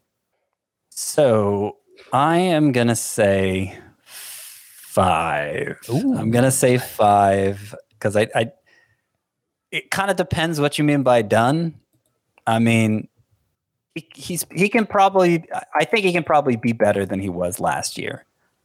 So I am gonna say five. Ooh. I'm gonna say five because I. I It kind of depends what you mean by done. I mean, he, he's he can probably. I think he can probably be better than he was last year.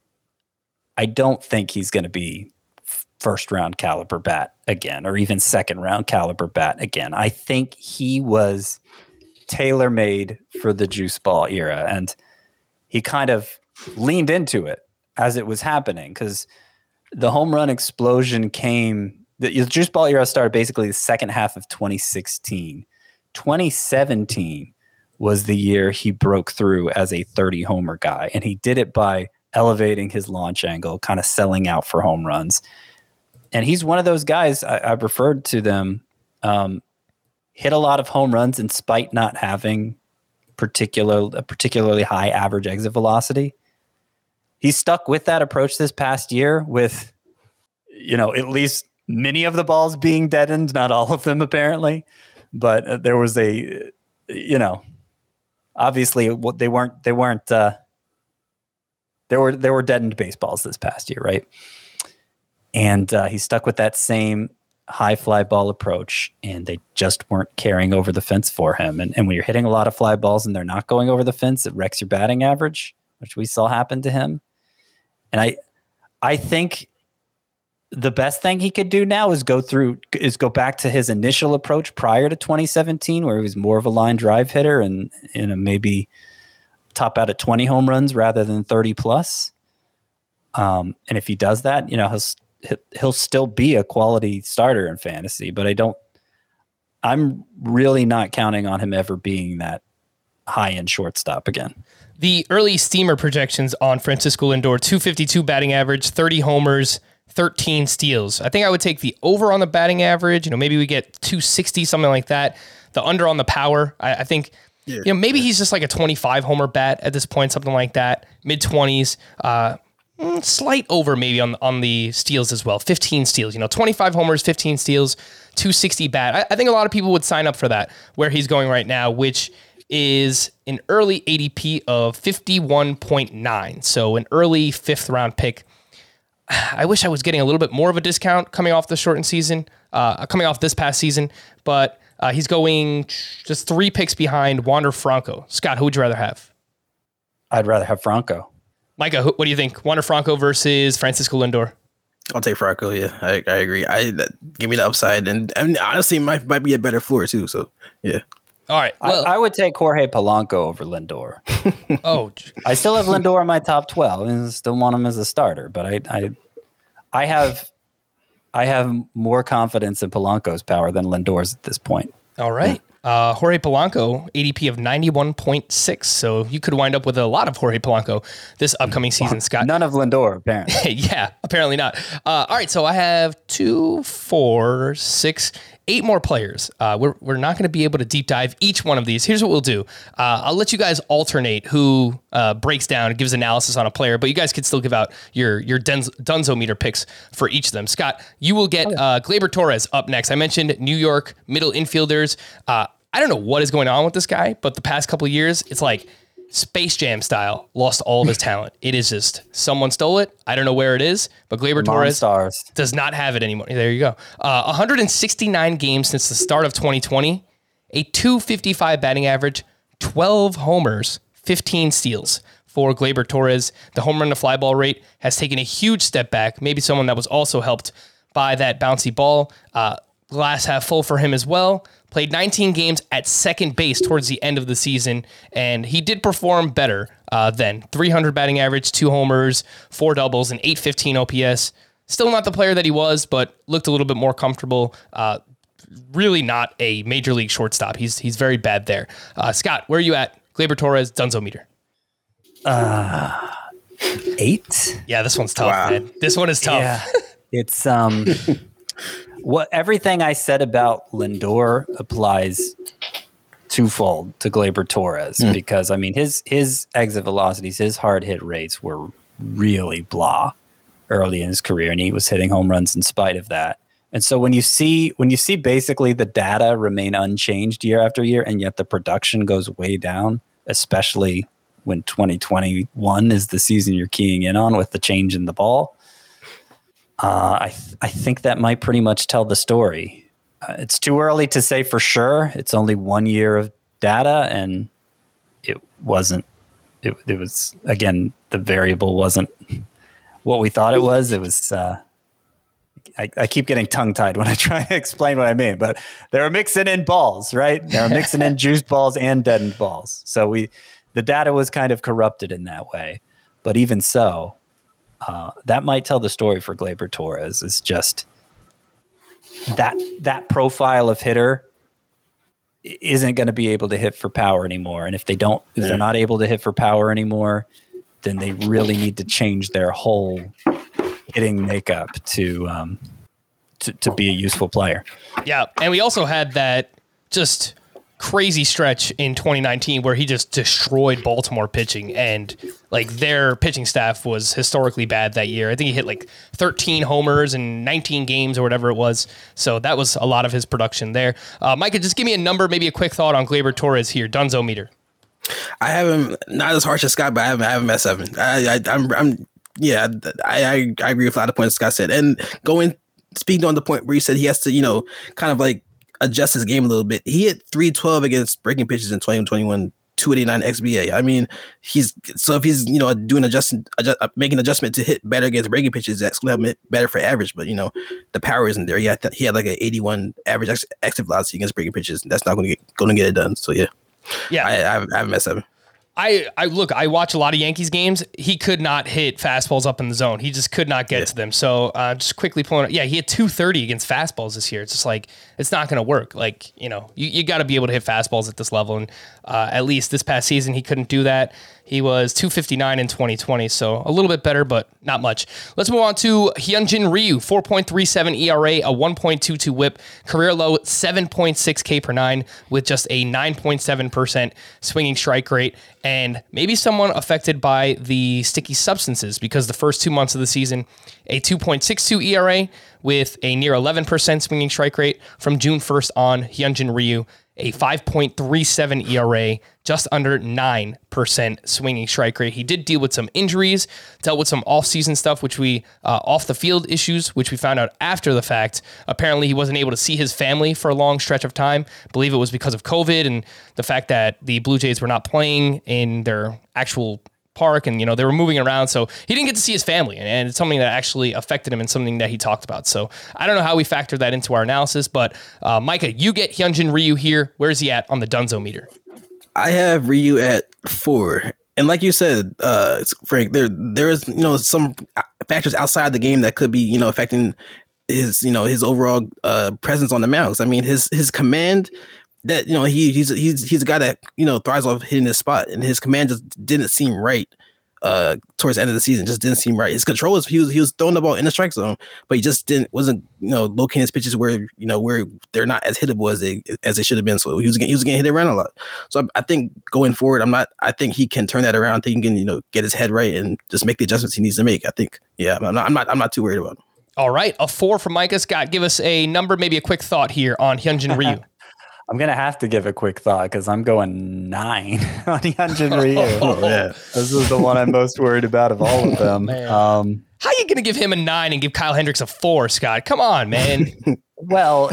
I don't think he's going to be first round caliber bat again, or even second round caliber bat again. I think he was tailor made for the juice ball era, and he kind of leaned into it as it was happening because the home run explosion came. The juice ball era started basically the second half of twenty sixteen. twenty seventeen was the year he broke through as a thirty homer guy, and he did it by elevating his launch angle, kind of selling out for home runs. And he's one of those guys, I, I've referred to them, um, hit a lot of home runs in spite not having particular, a particularly high average exit velocity. He stuck with that approach this past year with, you know, at least many of the balls being deadened, not all of them apparently, but uh, there was a, you know, obviously what they weren't, they weren't, uh, there were, there were deadened baseballs this past year. Right. And uh, he stuck with that same high fly ball approach, and they just weren't carrying over the fence for him. And, and when you're hitting a lot of fly balls and they're not going over the fence, it wrecks your batting average, which we saw happen to him. And I, I think, the best thing he could do now is go through is go back to his initial approach prior to twenty seventeen, where he was more of a line drive hitter and, you know, maybe top out at twenty home runs rather than thirty plus. Um, and if he does that, you know, he'll, he'll still be a quality starter in fantasy, but I don't, I'm really not counting on him ever being that high end shortstop again. The early steamer projections on Francisco Lindor, two fifty-two batting average, thirty homers, thirteen steals. I think I would take the over on the batting average. You know, maybe we get two sixty, something like that. The under on the power. I, I think, yeah. you know, maybe he's just like a twenty-five homer bat at this point, something like that. mid twenties. Uh, slight over maybe on, on the steals as well. fifteen steals, you know, twenty-five homers, fifteen steals, two sixty bat. I, I think a lot of people would sign up for that where he's going right now, which is an early A D P of fifty-one point nine. So an early fifth round pick. I wish I was getting a little bit more of a discount coming off the shortened season, uh, coming off this past season, but uh, he's going just three picks behind Wander Franco. Scott, who would you rather have? I'd rather have Franco. Micah, who, what do you think? Wander Franco versus Francisco Lindor? I'll take Franco. Yeah, I, I agree. I that, give me the upside, and, and honestly, might might be a better floor too. So yeah. All right. Well, I, I would take Jorge Polanco over Lindor. oh, I still have Lindor in my top twelve and still want him as a starter, but I, I, I have, I have more confidence in Polanco's power than Lindor's at this point. All right. Uh, Jorge Polanco, A D P of ninety-one point six. So you could wind up with a lot of Jorge Polanco this upcoming season, Scott. None of Lindor, apparently. yeah, apparently not. Uh, all right. So I have two, four, six, eight more players. Uh, we're, we're not going to be able to deep dive each one of these. Here's what we'll do. Uh, I'll let you guys alternate who uh, breaks down and gives analysis on a player, but you guys can still give out your, your Dunzo, Dunzo meter picks for each of them. Scott, you will get uh, Gleyber Torres up next. I mentioned New York middle infielders. Uh, I don't know what is going on with this guy, but the past couple of years, it's like Space Jam style, lost all of his talent. It is just someone stole it. I don't know where it is, but Gleyber Torres stars. does not have it anymore. There you go. Uh, one hundred sixty-nine games since the start of twenty twenty, a two fifty-five batting average, twelve homers, fifteen steals for Gleyber Torres. The home run to fly ball rate has taken a huge step back. Maybe someone that was also helped by that bouncy ball. Uh, glass half full for him as well. Played nineteen games at second base towards the end of the season, and he did perform better uh, then. three hundred batting average, two homers, four doubles, and eight fifteen O P S. Still not the player that he was, but looked a little bit more comfortable. Uh, really not a major league shortstop. He's he's very bad there. Uh, Scott, where are you at? Gleyber Torres, Dunzo meter. Uh, eight. Yeah, this one's tough, Wow. man. This one is tough. Yeah. It's um what everything I said about Lindor applies twofold to Gleyber Torres Mm. because I mean his his exit velocities, his hard hit rates were really blah early in his career, and he was hitting home runs in spite of that. And so when you see when you see basically the data remain unchanged year after year, and yet the production goes way down, especially when twenty twenty-one is the season you're keying in on with the change in the ball. Uh, I th- I think that might pretty much tell the story. Uh, it's too early to say for sure. It's only one year of data, and it wasn't. It, it was again the variable wasn't what we thought it was. It was. Uh, I, I keep getting tongue tied when I try to explain what I mean, but they were mixing in balls, right? They were mixing in juiced balls and deadened balls. So we, the data was kind of corrupted in that way. But even so. Uh, that might tell the story for Gleyber Torres. Is just that that profile of hitter isn't going to be able to hit for power anymore. And if they don't, if they're not able to hit for power anymore, then they really need to change their whole hitting makeup to um, to, to be a useful player. Yeah, and we also had that just crazy stretch in twenty nineteen where he just destroyed Baltimore pitching, and like their pitching staff was historically bad that year. I think he hit like thirteen homers in nineteen games or whatever it was. So that was a lot of his production there. Uh, Micah, just give me a number, maybe a quick thought on Gleyber Torres here. Dunzo meter. I have him not as harsh as Scott, but I have, I have him at seven. I, I, I'm, I'm, yeah, I, I, I agree with a lot of points Scott said. And going, speaking on the point where he said he has to, you know, kind of like adjust his game a little bit. He hit three twelve against breaking pitches in twenty twenty-one, two eighty-nine X B A. I mean, he's so if he's, you know, doing adjustment, adjust, making adjustment to hit better against breaking pitches, that's going to have better for average. But, you know, the power isn't there. He had, he had like an eighty-one average ex- exit velocity against breaking pitches. And that's not going to get going to get it done. So, yeah. Yeah. I, I, have, I have him at seven. I, I look, I watch a lot of Yankees games. He could not hit fastballs up in the zone. He just could not get Yeah. to them. So uh, just quickly pulling, yeah, he had two thirty against fastballs this year. It's just like, it's not going to work. Like, you know, you, you got to be able to hit fastballs at this level. And uh, at least this past season, he couldn't do that. He was two fifty-nine in twenty twenty, so a little bit better, but not much. Let's move on to Hyunjin Ryu, four point three seven E R A, a one point two two whip, career low seven point six K per nine with just a nine point seven percent swinging strike rate, and maybe someone affected by the sticky substances because the first two months of the season, a two point six two E R A with a near eleven percent swinging strike rate. From June first on, Hyunjin Ryu, a five point three seven E R A, just under nine percent swinging strike rate. He did deal with some injuries, dealt with some off-season stuff, which we, uh, off-the-field issues, which we found out after the fact. Apparently, he wasn't able to see his family for a long stretch of time. I believe it was because of COVID and the fact that the Blue Jays were not playing in their actual park, and you know they were moving around, so he didn't get to see his family, and, and it's something that actually affected him and something that he talked about. So I don't know how we factor that into our analysis, but uh, Micah, you get Hyunjin Ryu here. Where's he at on the Dunzo meter? I have Ryu at four, and like you said, uh, Frank, there there is you know some factors outside the game that could be you know affecting his you know his overall uh, presence on the mound. I mean his his command. That you know he he's he's he's a guy that you know thrives off hitting his spot, and his command just didn't seem right uh, towards the end of the season. Just didn't seem right. His control was he was he was throwing the ball in the strike zone, but he just didn't wasn't you know locating his pitches where you know where they're not as hittable as they as they should have been. So he was getting, he was getting hit around a lot. So I, I think going forward, I'm not. I think he can turn that around. I think he can you know get his head right and just make the adjustments he needs to make. I think yeah, I'm not I'm not I'm not too worried about him. All right, a four from Micah. Scott, give us a number, maybe a quick thought here on Hyunjin Ryu. I'm going to have to give a quick thought because I'm going nine on Hyunjin Ryu. Oh, yeah. This is the one I'm most worried about of all of them. Um, How are you going to give him a nine and give Kyle Hendricks a four, Scott? Come on, man. well,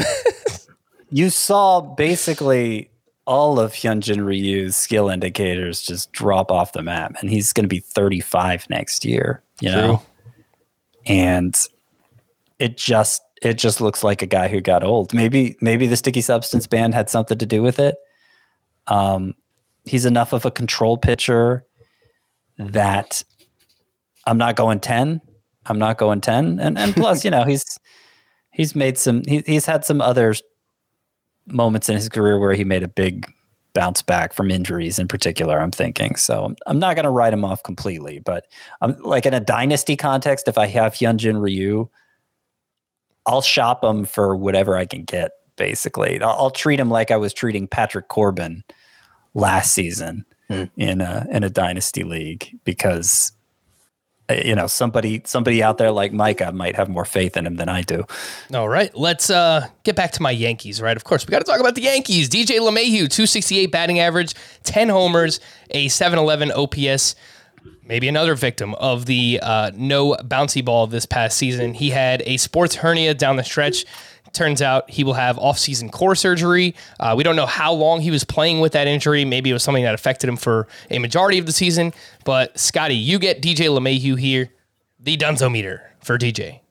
you saw basically all of Hyunjin Ryu's skill indicators just drop off the map, and he's going to be thirty-five next year, you True. know? And it just it just looks like a guy who got old. Maybe maybe the sticky substance ban had something to do with it. Um, he's enough of a control pitcher that I'm not going ten. I'm not going ten. And and plus, you know, he's he's made some he, he's had some other moments in his career where he made a big bounce back from injuries in particular, I'm thinking. So I'm, I'm not going to write him off completely, but I'm like in a dynasty context, if I have Hyunjin Ryu, I'll shop him for whatever I can get, basically. I'll, I'll treat him like I was treating Patrick Corbin last season hmm. in a in a dynasty league, because you know, somebody somebody out there like Micah might have more faith in him than I do. All right, let's uh, get back to my Yankees, right? Of course, we got to talk about the Yankees. D J LeMahieu, two sixty-eight batting average, ten homers, a seven eleven O P S. Maybe another victim of the uh, no bouncy ball this past season. He had a sports hernia down the stretch. Turns out he will have off-season core surgery. Uh, we don't know how long he was playing with that injury. Maybe it was something that affected him for a majority of the season. But, Scotty, you get D J LeMahieu here, the Dunzo meter for D J.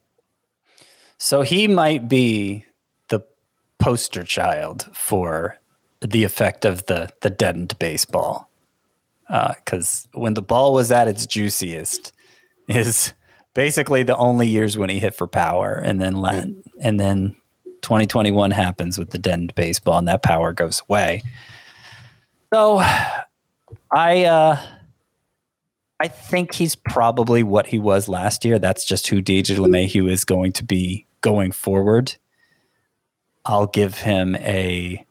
So he might be the poster child for the effect of the, the deadened baseball. Because uh, when the ball was at its juiciest is basically the only years when he hit for power. And then let, and then twenty twenty-one happens with the deadened baseball, and that power goes away. So I uh, I think he's probably what he was last year. That's just who D J LeMahieu is going to be going forward. I'll give him a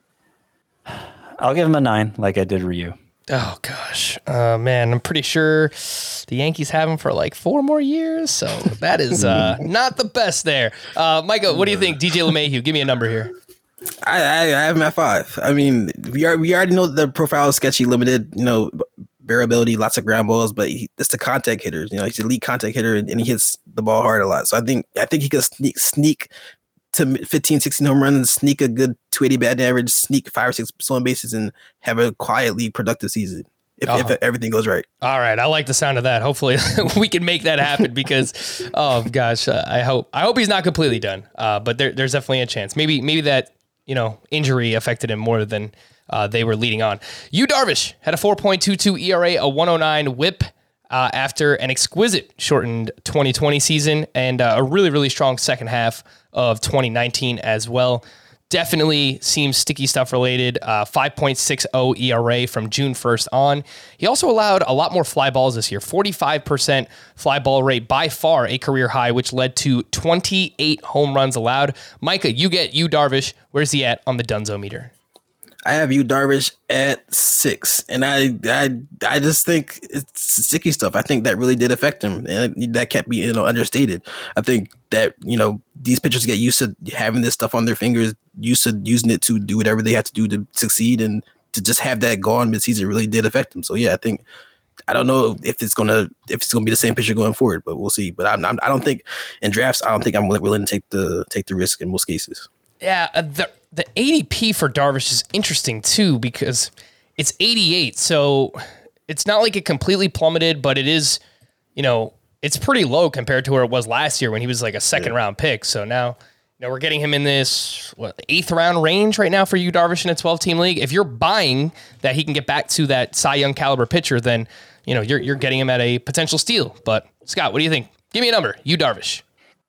I'll give him a nine, like I did Ryu. Oh, gosh. Uh, man, I'm pretty sure the Yankees have him for like four more years. So that is uh, not the best there. Uh, Micah, what do you think? D J LeMahieu, give me a number here. I, I, I have him at five. I mean, we are we already know the profile is sketchy, limited, you know, variability, lots of ground balls, but he, it's the contact hitters. You know, he's an elite contact hitter, and, and he hits the ball hard a lot. So I think I think he could sneak sneak to fifteen, sixteen home runs, sneak a good two eighty batting average, sneak five or six stolen bases, and have a quietly productive season if, uh-huh. if everything goes right. All right, I like the sound of that. Hopefully, we can make that happen because, oh gosh, uh, I hope I hope he's not completely done. Uh, but there, there's definitely a chance. Maybe maybe that you know injury affected him more than uh, they were leading on. Yu Darvish had a four point two two E R A, a one oh nine whip. Uh, after an exquisite shortened twenty twenty season and uh, a really, really strong second half of twenty nineteen as well. Definitely seems sticky stuff related. Uh, five point six oh E R A from June first on. He also allowed a lot more fly balls this year, forty-five percent fly ball rate, by far a career high, which led to twenty-eight home runs allowed. Micah, you get Yu Darvish. Where's he at on the Dunzo meter? I have Yu Darvish at six, and I, I, I just think it's sticky stuff. I think that really did affect him, and that can't be, you know, understated. I think that, you know, these pitchers get used to having this stuff on their fingers, used to using it to do whatever they have to do to succeed, and to just have that gone midseason really did affect him. So yeah, I think I don't know if it's gonna if it's gonna be the same pitcher going forward, but we'll see. But I'm, I'm I don't think in drafts I don't think I'm willing to take the take the risk in most cases. Yeah, uh, the the A D P for Darvish is interesting too because it's eighty-eight, so it's not like it completely plummeted, but it is, you know, it's pretty low compared to where it was last year when he was like a second yeah. round pick. So now, you know, we're getting him in this what eighth round range right now for Yu Darvish in a twelve team league. If you're buying that he can get back to that Cy Young caliber pitcher, then you know you're you're getting him at a potential steal. But Scott, what do you think? Give me a number. Yu Darvish.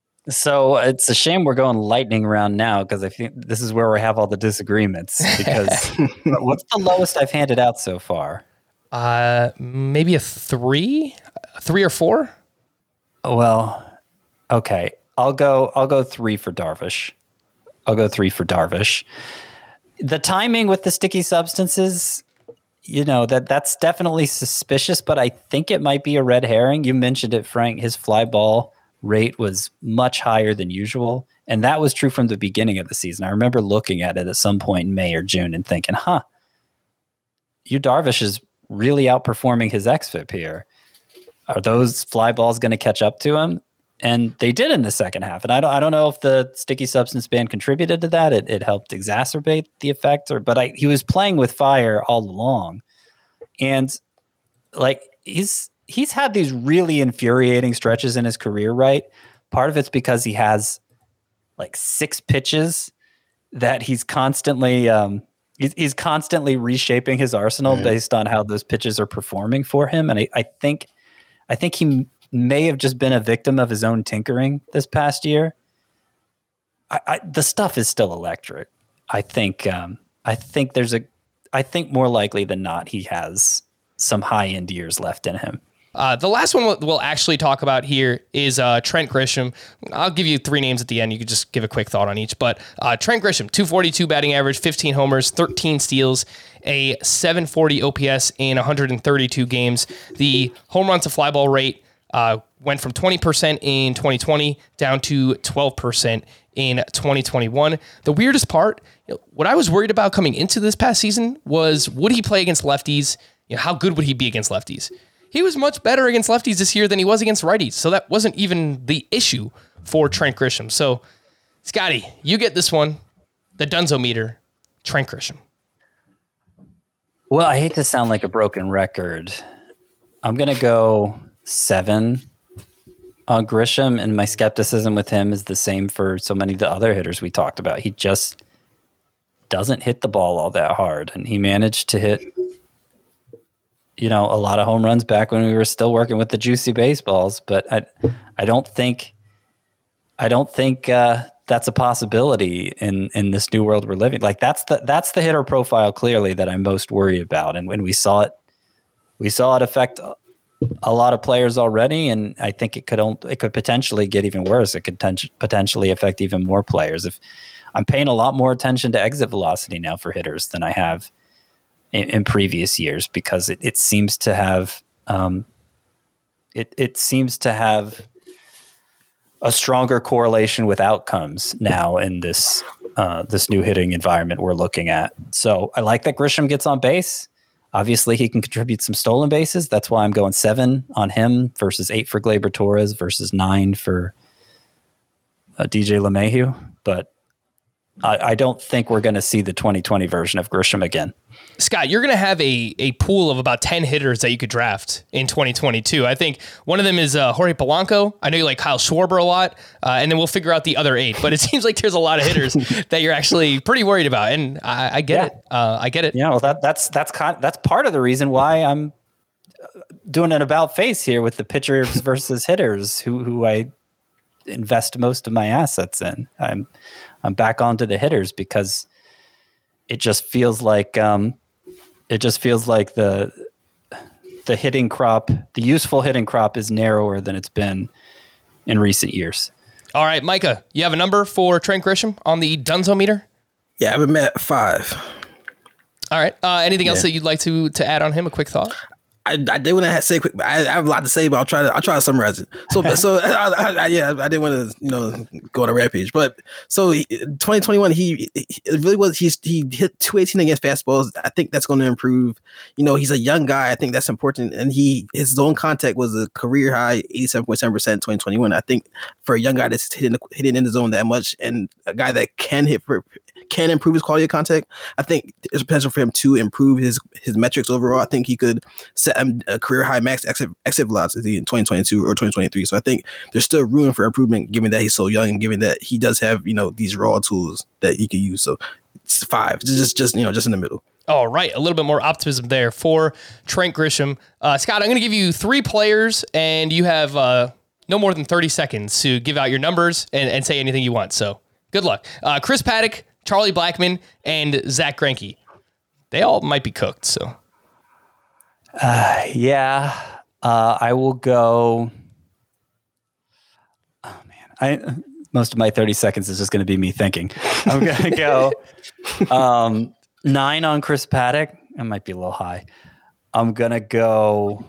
So it's a shame we're going lightning round now because I think this is where we have all the disagreements. Because what's the lowest I've handed out so far? Uh, maybe a three, three or four. Well, okay, I'll go. I'll go three for Darvish. I'll go three for Darvish. The timing with the sticky substances, you know, that that's definitely suspicious. But I think it might be a red herring. You mentioned it, Frank. His fly ball rate was much higher than usual. And that was true from the beginning of the season. I remember looking at it at some point in May or June and thinking, huh, Yu Darvish is really outperforming his X F I P here. Are those fly balls going to catch up to him? And they did in the second half. And I don't I don't know if the sticky substance ban contributed to that. It it helped exacerbate the effect, or but I, he was playing with fire all along. And like he's He's had these really infuriating stretches in his career, right? Part of it's because he has like six pitches that he's constantly um, he's, he's constantly reshaping his arsenal mm-hmm. based on how those pitches are performing for him. And I, I think I think he may have just been a victim of his own tinkering this past year. I, I, the stuff is still electric. I think um, I think there's a I think more likely than not he has some high end years left in him. Uh, the last one we'll, we'll actually talk about here is uh, Trent Grisham. I'll give you three names at the end. You could just give a quick thought on each. But uh, Trent Grisham, two forty-two batting average, fifteen homers, thirteen steals, a seven forty O P S in one hundred thirty-two games. The home run to fly ball rate uh, went from twenty percent in twenty twenty down to twelve percent in twenty twenty-one. The weirdest part, you know, what I was worried about coming into this past season was, would he play against lefties? You know, how good would he be against lefties? He was much better against lefties this year than he was against righties. So that wasn't even the issue for Trent Grisham. So, Scotty, you get this one. The Dunzo meter, Trent Grisham. Well, I hate to sound like a broken record. I'm going to go seven on Grisham, and my skepticism with him is the same for so many of the other hitters we talked about. He just doesn't hit the ball all that hard, and he managed to hit you know, a lot of home runs back when we were still working with the juicy baseballs, but I, I don't think, I don't think uh, that's a possibility in, in this new world we're living. Like that's the, that's the hitter profile clearly that I'm most worried about. And when we saw it, we saw it affect a lot of players already. And I think it could, it could potentially get even worse. It could ten- potentially affect even more players. If I'm paying a lot more attention to exit velocity now for hitters than I have In, in previous years, because it, it seems to have um, it it seems to have a stronger correlation with outcomes now in this uh, this new hitting environment we're looking at. So I like that Grisham gets on base. Obviously, he can contribute some stolen bases. That's why I'm going seven on him versus eight for Gleyber Torres versus nine for uh, D J LeMahieu. But I, I don't think we're going to see the twenty twenty version of Grisham again. Scott, you're going to have a a pool of about ten hitters that you could draft in twenty twenty-two. I think one of them is uh, Jorge Polanco. I know you like Kyle Schwarber a lot, uh, and then we'll figure out the other eight. But it seems like there's a lot of hitters that you're actually pretty worried about, and I, I get yeah. it. Uh, I get it. Yeah, well, that that's that's kind that's part of the reason why I'm doing an about face here with the pitchers versus hitters who who I invest most of my assets in. I'm I'm back onto the hitters because it just feels like um, it just feels like the the hitting crop, the useful hitting crop, is narrower than it's been in recent years. All right, Micah, you have a number for Trent Grisham on the Dunzo meter? Yeah, I have him at five. All right. Uh, anything yeah. else that you'd like to to add on him? A quick thought. I, I did want to say quick. I, I have a lot to say, but I'll try to I'll try to summarize it. So so I, I, yeah, I didn't want to you know go on a rampage, but so he, twenty twenty-one he, he it really was he's he hit two eighteen against fastballs. I think that's going to improve. You know, he's a young guy. I think that's important, and he his zone contact was a career high eighty-seven point seven percent in twenty twenty-one. I think for a young guy that's hitting hitting in the zone that much, and a guy that can hit for can improve his quality of contact, I think there's potential for him to improve his his metrics overall. I think he could set a career high max exit, exit velocity in twenty twenty-two or twenty twenty-three. So I think there's still room for improvement, given that he's so young and given that he does have, you know, these raw tools that he can use. So it's five, just, just, you know, just in the middle. All right. A little bit more optimism there for Trent Grisham. Uh, Scott, I'm going to give you three players and you have uh, no more than thirty seconds to give out your numbers and, and say anything you want. So good luck. Uh, Chris Paddack, Charlie Blackmon, and Zach Greinke. They all might be cooked. So. Uh, yeah, uh, I will go. Oh man, I most of my thirty seconds is just going to be me thinking. I'm going to go um, nine on Chris Paddack. That might be a little high. I'm going to go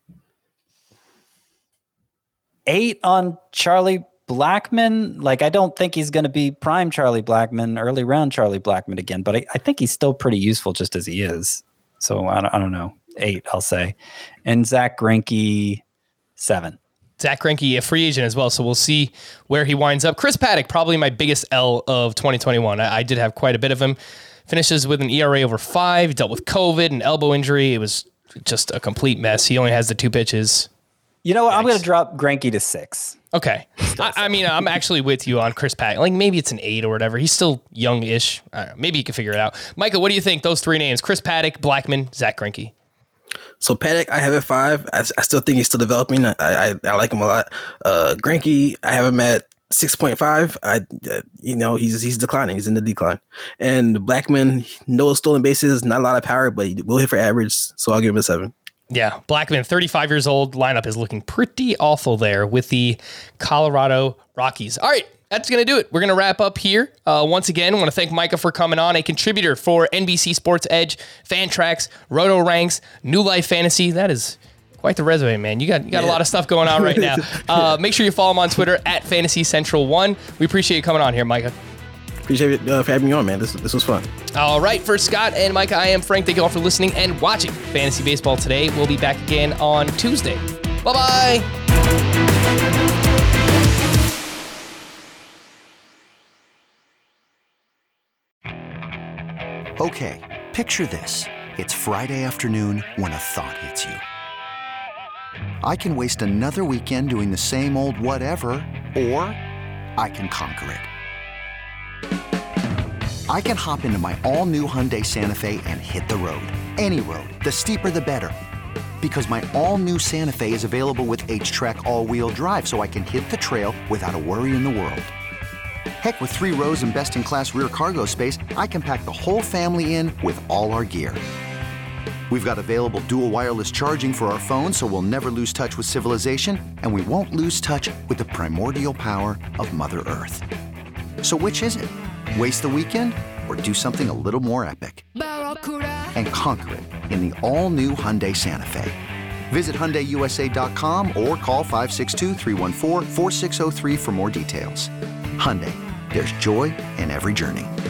eight on Charlie Blackmon. Like, I don't think he's going to be prime Charlie Blackmon, early round Charlie Blackmon again, but I, I think he's still pretty useful just as he is. So I don't, I don't know. Eight, I'll say. And Zach Greinke, seven. Zach Greinke, a free agent as well, so we'll see where he winds up. Chris Paddack, probably my biggest L of twenty twenty-one. I, I did have quite a bit of him. Finishes with an E R A over five, dealt with COVID and elbow injury. It was just a complete mess. He only has the two pitches. You know what? Yikes. I'm going to drop Greinke to six. Okay. I, I mean, I'm actually with you on Chris Paddock. Like maybe it's an eight or whatever. He's still young-ish. I don't know. Maybe you can figure it out. Micah, what do you think? Those three names: Chris Paddock, Blackmon, Zach Greinke. So Paddock, I have at five. I, I still think he's still developing. I, I I like him a lot. Uh, Greinke, I have him at six point five. I uh, you know he's he's declining. He's in the decline. And Blackmon, no stolen bases, not a lot of power, but he will hit for average. So I'll give him a seven. Yeah, Blackmon, thirty-five years old. Lineup is looking pretty awful there with the Colorado Rockies. All right, that's going to do it. We're going to wrap up here. Uh, once again, I want to thank Micah for coming on, a contributor for N B C Sports Edge, Fantrax, Roto Ranks, New Life Fantasy. That is quite the resume, man. You got you got yeah. a lot of stuff going on right now. Uh, make sure you follow him on Twitter at Fantasy Central One. We appreciate you coming on here, Micah. Appreciate it uh, for having me on, man. This this was fun. All right, for Scott and Micah, I am Frank. Thank you all for listening and watching Fantasy Baseball today. We'll be back again on Tuesday. Bye-bye. Okay, picture this. It's Friday afternoon when a thought hits you. I can waste another weekend doing the same old whatever, or I can conquer it. I can hop into my all-new Hyundai Santa Fe and hit the road. Any road. The steeper, the better. Because my all-new Santa Fe is available with H-Track all-wheel drive, so I can hit the trail without a worry in the world. Heck, with three rows and best-in-class rear cargo space, I can pack the whole family in with all our gear. We've got available dual wireless charging for our phones, so we'll never lose touch with civilization, and we won't lose touch with the primordial power of Mother Earth. So which is it? Waste the weekend or do something a little more epic? And conquer it in the all-new Hyundai Santa Fe. Visit Hyundai U S A dot com or call five six two, three one four, four six zero three for more details. Hyundai, there's joy in every journey.